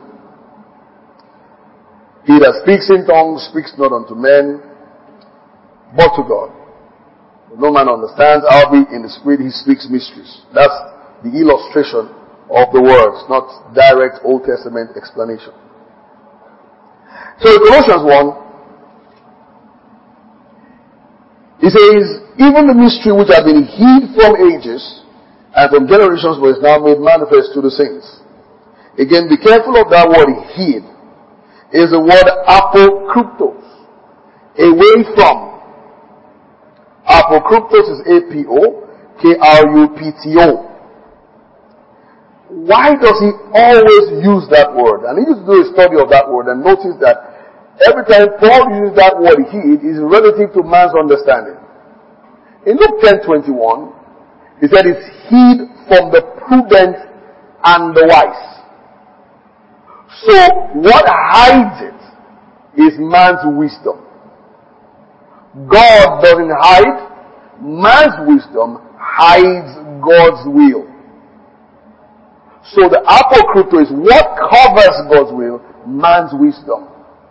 He that speaks in tongues speaks not unto men, but to God. No man understands, albeit in the Spirit he speaks mysteries. That's the illustration of the words, not direct Old Testament explanation. So in Colossians 1, he says, even the mystery which had been hid from ages and from generations was now made manifest to the saints. Again, be careful of that word hid. Is the word apokryptos. Away from. Apokryptos is A-P-O-K-R-U-P-T-O. Why does he always use that word? And he used to do a study of that word and notice that every time Paul uses that word hid, is relative to man's understanding. In Luke 10:21, he said it's hid from the prudent and the wise. So what hides it is man's wisdom. God doesn't hide. Man's wisdom hides God's will. So the apokrypto is what covers God's will, man's wisdom.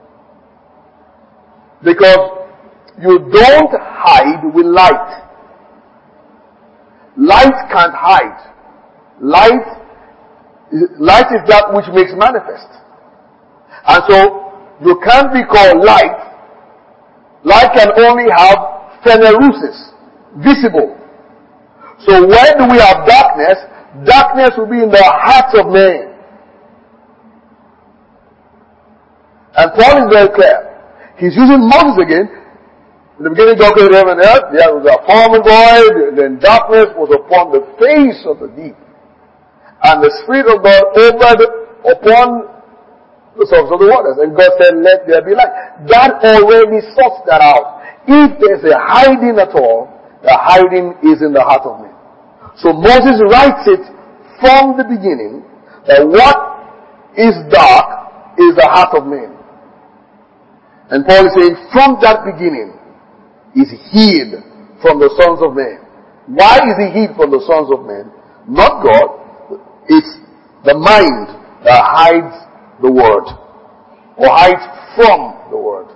Because you don't hide with light. Light can't hide. Light is that which makes manifest. And so you can't be called light. Light can only have phenerusis, visible. So when we have darkness, darkness will be in the hearts of men. And Paul is very clear. He's using Moses again. In the beginning, God created heaven and earth. There was a form and void. Then darkness was upon the face of the deep. And the Spirit of God hovered upon the surface of the waters. And God said, let there be light. That already sorts that out. If there's a hiding at all, the hiding is in the heart of men. So Moses writes it from the beginning that what is dark is the heart of man. And Paul is saying, from that beginning is hid from the sons of men. Why is he hid from the sons of men? Not God. It's the mind that hides the word, or hides from the word.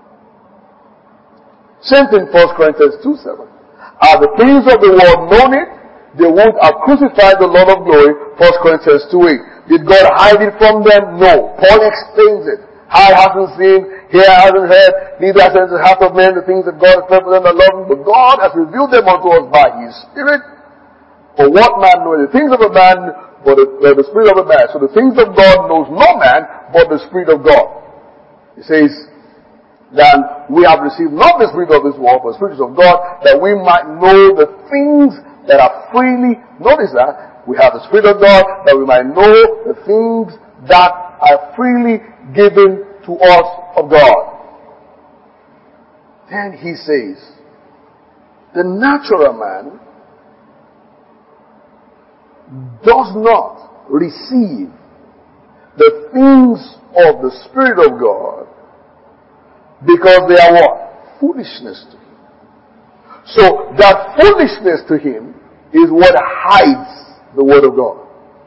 Same thing, 1 Corinthians 2:7. Are the things of the world known it? They would have crucified the Lord of glory. 1 Corinthians 2:8. Did God hide it from them? No. Paul explains it. Eye hasn't seen, ear hasn't heard, neither has entered the heart of man the things that God has prepared for them that love him. But God has revealed them unto us by his Spirit. For what man knows the things of a man, but the Spirit of a man. So the things of God knows no man, but the Spirit of God. He says, then we have received not the spirit of this world, but the Spirit of God, that we might know the things that are freely, notice that, we have the Spirit of God, that we might know the things that are freely given to us of God. Then he says, the natural man does not receive the things of the Spirit of God because they are what? Foolishness to him. So that foolishness to him is what hides the Word of God.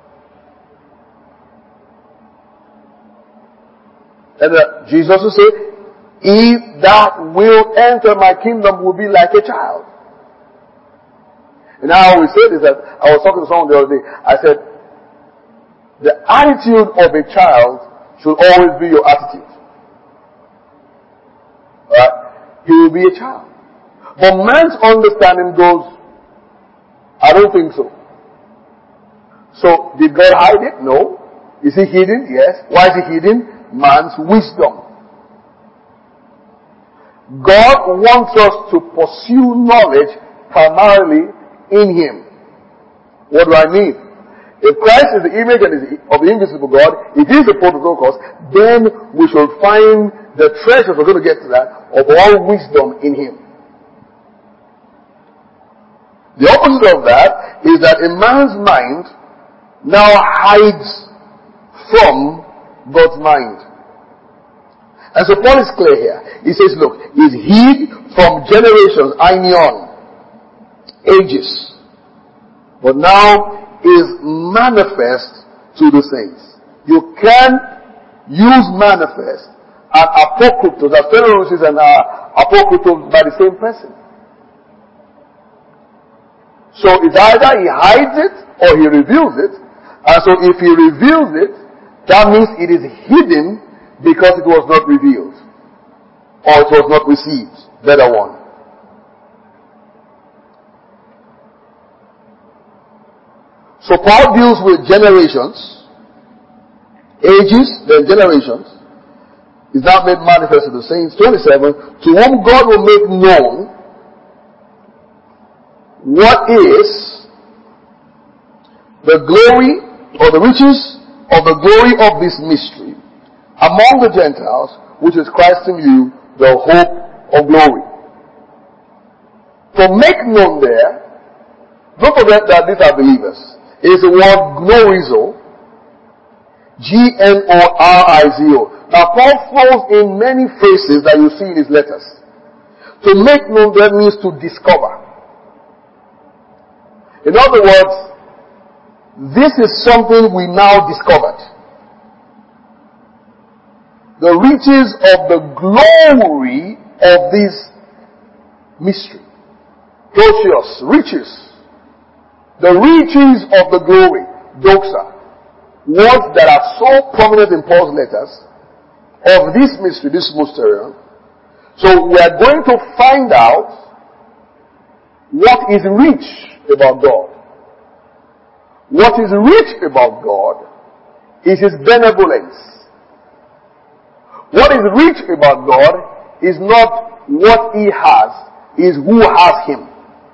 And Jesus will say, he that will enter my kingdom will be like a child. And I always say this, that I was talking to someone the other day. I said, the attitude of a child should always be your attitude. Right? He will be a child. But man's understanding goes, I don't think so. So, did God hide it? No. Is he hidden? Yes. Why is he hidden? Man's wisdom. God wants us to pursue knowledge primarily in him. What do I mean? If Christ is the image of the invisible God, it is the Prototokos, then we should find the treasure, we're going to get to that, of all wisdom in him. The opposite of that is that a man's mind now hides from God's mind. And so Paul is clear here. He says, look, he's hid from generations, aion, ages, but now is manifest to the saints. You can use manifest and apokryptos, as Pharaoh and apokryptos by the same person. So it's either he hides it or he reveals it. And so if he reveals it, that means it is hidden because it was not revealed. Or it was not received. Better one. So Paul deals with generations, ages, then generations. Is now made manifest to the saints. 27. To whom God will make known what is the glory or the riches of the glory of this mystery among the Gentiles, which is Christ in you, the hope of glory. To make known there, don't forget that these are believers, is the word glorizo, G-N-O-R-I-Z-O. Now Paul flows in many phrases that you see in his letters. To make known there means to discover. In other words, this is something we now discovered. The riches of the glory of this mystery. Precious, riches. The riches of the glory. Doxa. Words that are so prominent in Paul's letters of this mystery, this mysterion. So we are going to find out what is rich about God. What is rich about God is his benevolence. What is rich about God is not what he has, is who has him.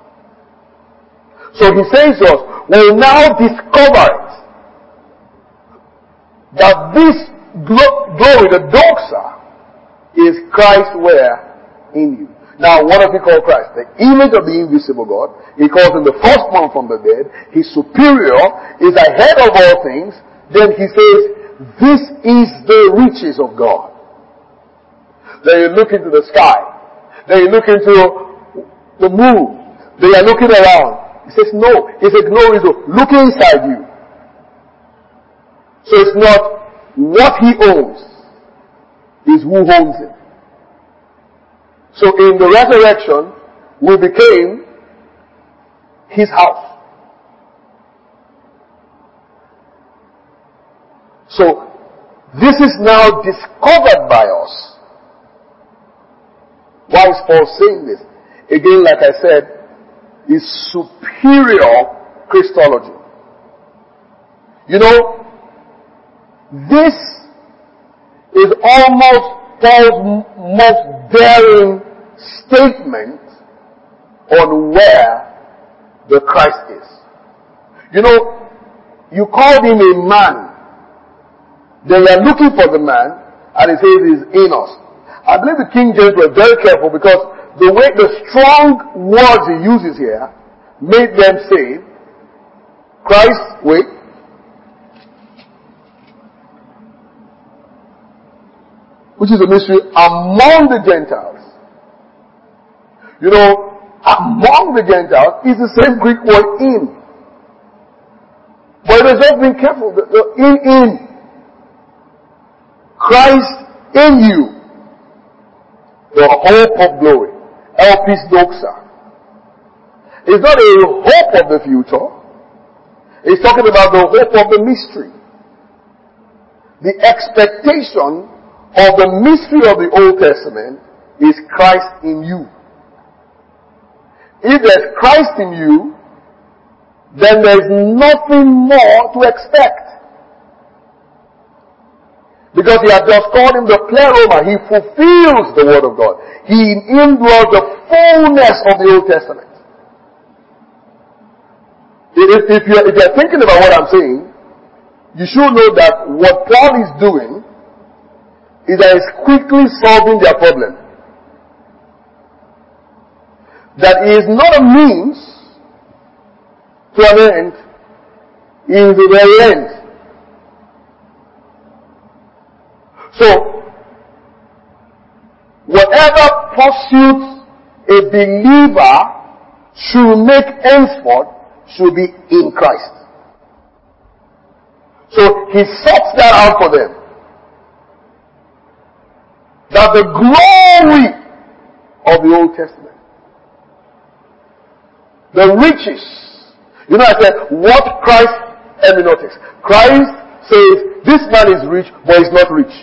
So he says to us, we now discover it, that this glory, the doxa, is Christ where? In you. Now, what does he call Christ? The image of the invisible God. He calls him the firstborn from the dead. He's superior, is ahead of all things. Then he says, this is the riches of God. Then you look into the sky. Then you look into the moon. They are looking around. He says, no. He says, no, look inside you. So it's not what he owns, it's who owns him. So in the resurrection, we became his house. So this is now discovered by us. Why is Paul saying this? Again, like I said, is superior Christology. You know, this is almost Paul's most daring statement on where the Christ is. You know, you called him a man. They are looking for the man, and he says he's in us. I believe the King James were very careful because the way the strong words he uses here made them say, Christ, wait. Which is a mystery among the Gentiles. You know, among the Gentiles is the same Greek word in. But it has just been careful. In. Christ in you. The hope of glory. Elpis doxa. It's not a hope of the future. It's talking about the hope of the mystery. The expectation of the mystery of the Old Testament is Christ in you. If there's Christ in you, then there's nothing more to expect. Because he had just called him the pleroma. He fulfills the word of God. He indwells the fullness of the Old Testament. If you're thinking about what I'm saying, you should know that what Paul is doing is that he's quickly solving their problem. That he is not a means to an end, he is the very end. So, whatever pursuit a believer should make henceforth should be in Christ. So, he sorts that out for them. That the glory of the Old Testament, the riches, you know, I said, what Christ emanates. Christ says, this man is rich, but he's not rich.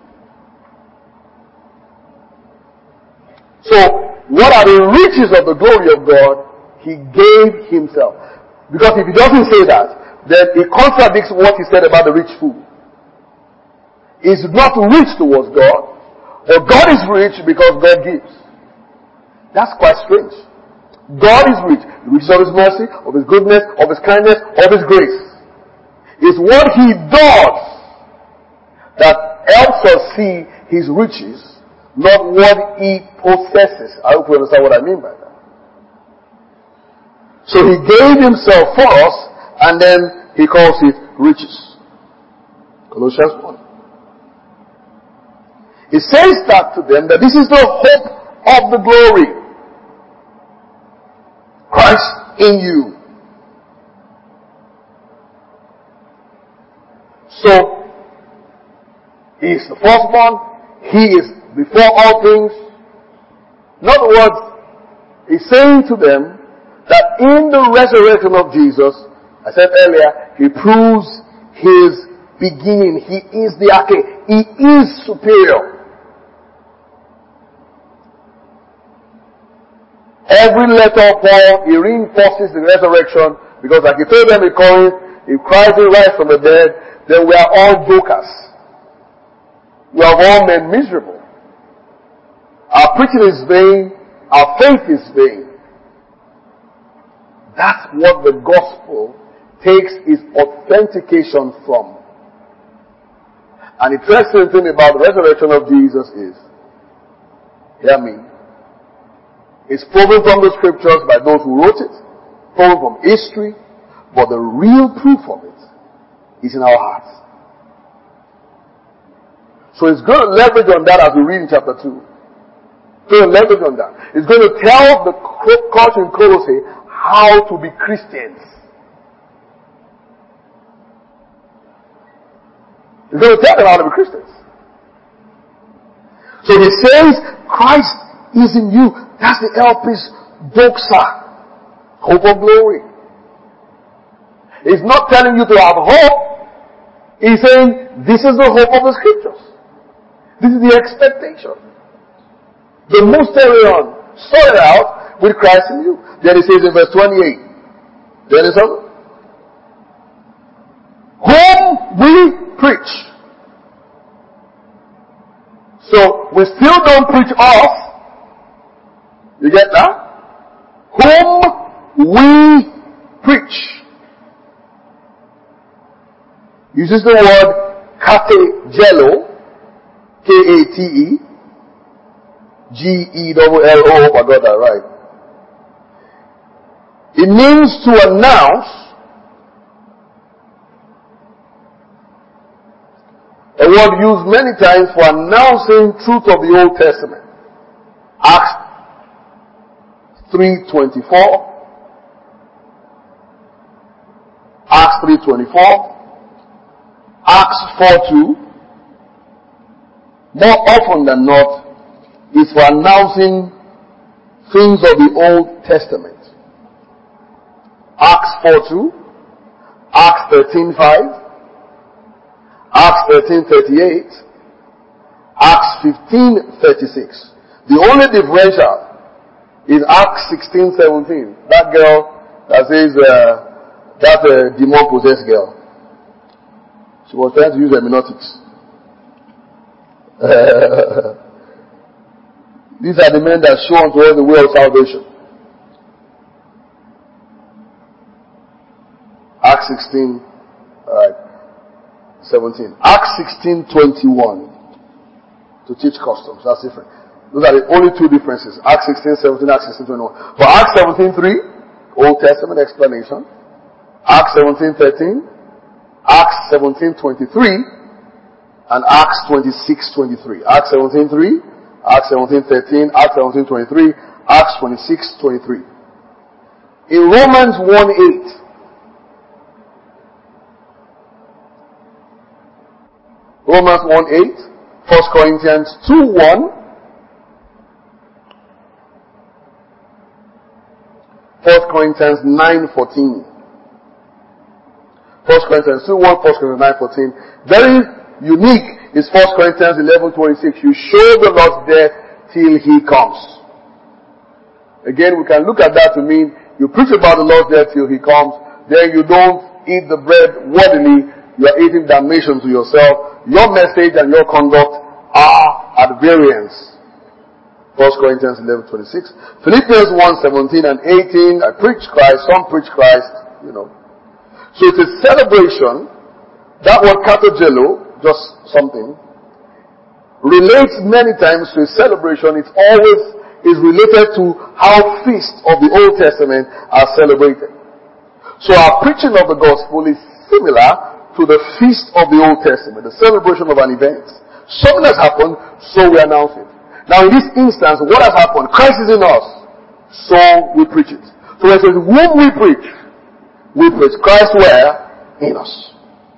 So, what are the riches of the glory of God? He gave himself. Because if he doesn't say that, then it contradicts what he said about the rich fool. He's not rich towards God, but God is rich because God gives. That's quite strange. God is rich. The riches of his mercy, of his goodness, of his kindness, of his grace. It's what he does that helps us see his riches, not what he possesses. I hope you understand what I mean by that. So he gave himself for us, and then he calls it riches. Colossians 1. He says that to them, that this is the hope of the glory. Christ in you. So, he is the firstborn. He is before all things. In other words, he's saying to them that in the resurrection of Jesus, I said earlier, he proves his beginning. He is the arche. He is superior. Every letter of Paul, he reinforces the resurrection, because like he told them in Corinth, if Christ will rise from the dead, then we are all jokers. We have all made miserable. Our preaching is vain. Our faith is vain. That's what the gospel takes its authentication from. And the interesting thing about the resurrection of Jesus is, hear me, It's proven from the scriptures by those who wrote it, proven from history, but the real proof of it is in our hearts. So it's going to leverage on that as we read in chapter 2. It's going to leverage on that. It's going to tell the culture in Colossae how to be Christians. It's going to tell them how to be Christians. So he says, Christ is in you. That's the Elpis doxa. Hope of glory. He's not telling you to have hope. He's saying, this is the hope of the scriptures. This is the expectation. The Mysterion started out with Christ in you. Then he says in verse 28, there is something. Whom we preach. So, we still don't preach us. You get that? Whom we preach. Uses the word kategelo, K-A-T-E, G-E-L-L-O, hope I got that right. It means to announce. A word used many times for announcing truth of the Old Testament. Acts 3:24. Acts 3:24. Acts 4:2. More often than not, is for announcing things of the Old Testament. Acts 4:2. Acts 13:5. Acts 13:38, Acts 15:36. The only differential is Acts 16:17. That girl that says that demon-possessed girl. She was trying to use hermeneutics. These are the men that show unto us the way of salvation. Acts 16. All right. 17. Acts 16:21 to teach customs. That's different. Those are the only two differences. Acts 16:17, Acts 16:21. For Acts 17:3, Old Testament explanation. Acts 17:13, Acts 17:23, and Acts 26:23. Acts 17:3, Acts 17:13, Acts 17:23, Acts 26:23. In Romans 1:8. Romans 1:8, 1 Corinthians 2:1, 1 Corinthians 9:14. 1 Corinthians 2:1, 1 Corinthians 9:14. Very unique is 1 Corinthians 11:26. You show the Lord's death till he comes. Again, we can look at that to mean you preach about the Lord's death till he comes, then you don't eat the bread worthily, you are eating damnation to yourself. Your message and your conduct are at variance. 1 Corinthians 11:26. Philippians 1:17 and 18. I preach Christ, some preach Christ, So it's a celebration. That word kategelo, just something, relates many times to a celebration. It always is related to how feasts of the Old Testament are celebrated. So our preaching of the gospel is similar to the feast of the Old Testament, the celebration of an event. Something has happened, so we announce it. Now in this instance, what has happened? Christ is in us, so we preach it. So it says, whom we preach Christ where? In us.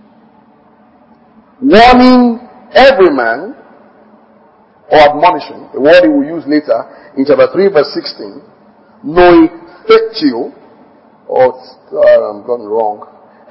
Warning every man, or admonishing, the word he will use later in chapter 3 verse 16, nouthetio, or I've gotten wrong,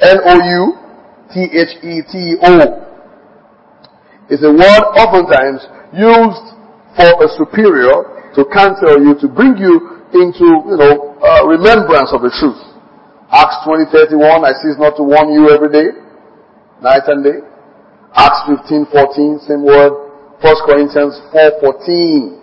Noutheteo. It's a word oftentimes used for a superior to counsel you, to bring you into, remembrance of the truth. Acts 20:31, I cease not to warn you every day, night and day. Acts 15:14, same word. 1 Corinthians 4:14.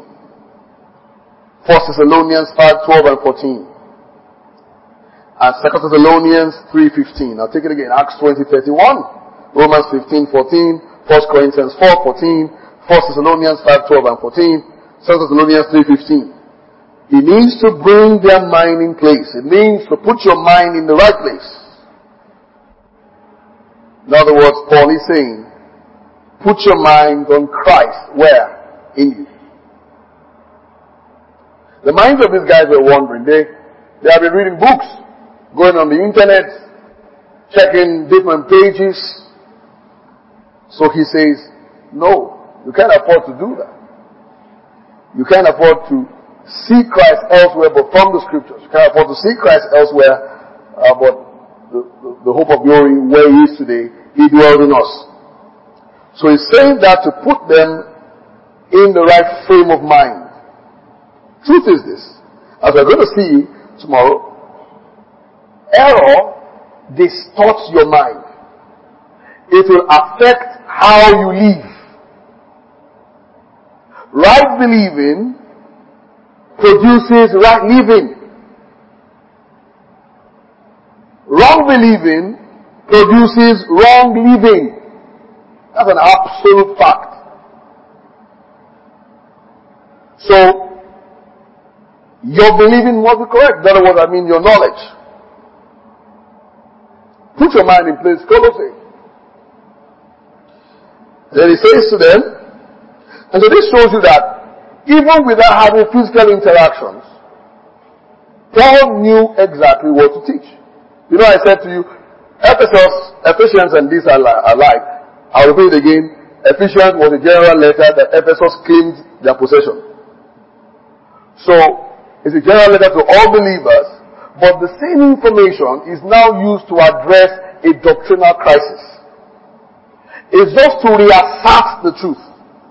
1 Thessalonians 5:12 and 14. And 2 Thessalonians 3:15. Now take it again. Acts 20:31, Romans 15:14, 1 Corinthians 4:14, 1 Thessalonians 5:12 and 14, 2 Thessalonians 3:15. It means to bring their mind in place. It means to put your mind in the right place. In other words, Paul is saying, put your mind on Christ. Where? In you. The minds of these guys were wandering. They have been reading books, going on the internet, checking different pages. So he says, no, you can't afford to do that. You can't afford to see Christ elsewhere but from the scriptures. You can't afford to see Christ elsewhere but the hope of glory where he is today. He dwells in us. So he's saying that to put them in the right frame of mind. Truth is this, as we're going to see tomorrow, error distorts your mind. It will affect how you live. Right believing produces right living. Wrong believing produces wrong living. That's an absolute fact. So, your believing must be correct. In other words, I mean your knowledge. Put your mind in place. Colossae. Then he says to them, and so this shows you that even without having physical interactions, Paul knew exactly what to teach. You know, I said to you, Ephesians and this are alike. I'll repeat it again. Ephesians was a general letter that Ephesus claimed their possession. So, it's a general letter to all believers, but the same information is now used to address a doctrinal crisis. It's just to reassert the truth.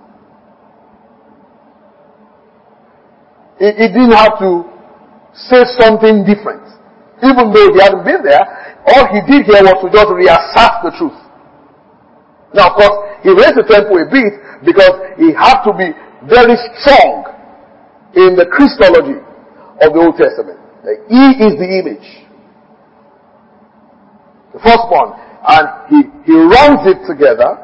It didn't have to say something different. Even though he hadn't been there, all he did here was to just reassert the truth. Now, of course, he raised the tempo a bit because he had to be very strong in the Christology of the Old Testament. He is the image. The firstborn. And he runs it together.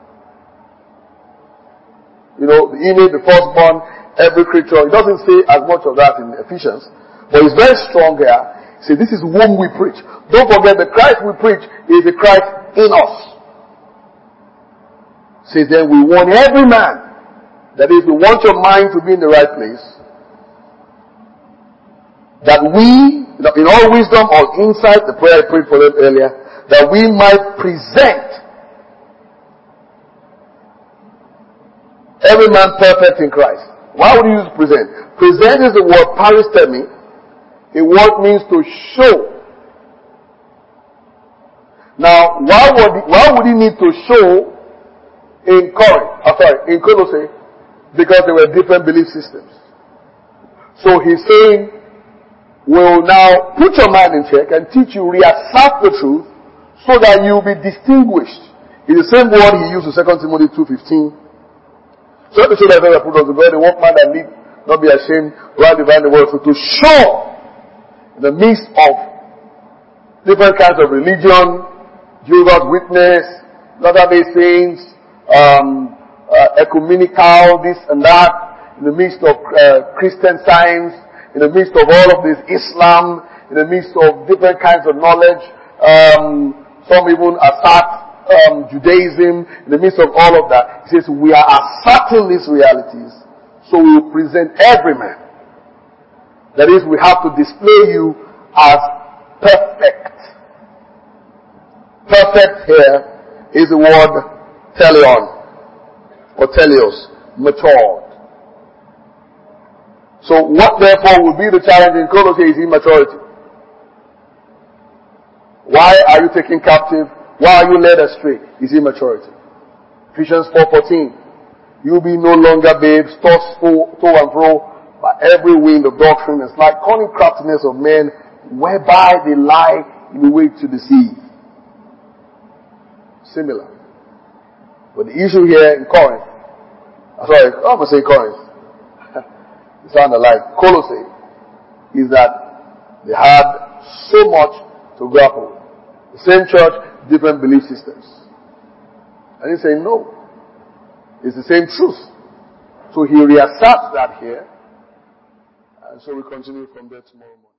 You know, the image, the firstborn, every creature. He doesn't say as much of that in Ephesians. But he's very strong here. He says, this is whom we preach. Don't forget, the Christ we preach is the Christ in us. He says, then we want every man. That is, we want your mind to be in the right place. That we, in all wisdom, all insight, the prayer I prayed for them earlier, that we might present every man perfect in Christ. Why would you use present? Present is the word paristemi. A word means to show. Now, why would he need to show in Colossae? Because there were different belief systems. So he's saying, will now put your mind in check and teach you, reassert the truth so that you'll be distinguished. It's the same word he used in 2 Timothy 2:15. So to show that I put us to God, the workman that need not be ashamed, right divine the word, so to show in the midst of different kinds of religion, Jehovah's Witness, Latter-day Saints, ecumenical, this and that, in the midst of Christian Science, in the midst of all of this Islam, in the midst of different kinds of knowledge, some even assert Judaism, in the midst of all of that, he says we are asserting these realities, so we will present every man. That is, we have to display you as perfect. Perfect here is the word teleon, or teleos, matured. So what therefore will be the challenge in Colossae is immaturity. Why are you taken captive? Why are you led astray? Is immaturity. Ephesians 4:14. You be no longer babes, tossed to and fro by every wind of doctrine, and like cunning craftiness of men, whereby they lie in wait to deceive. Similar. But the issue here in Corinth, I'm going to say Corinth. It sounded like Colossae, is that they had so much to grapple with. The same church, different belief systems. And he's saying, no. It's the same truth. So he reasserts that here. And so we continue from there tomorrow morning.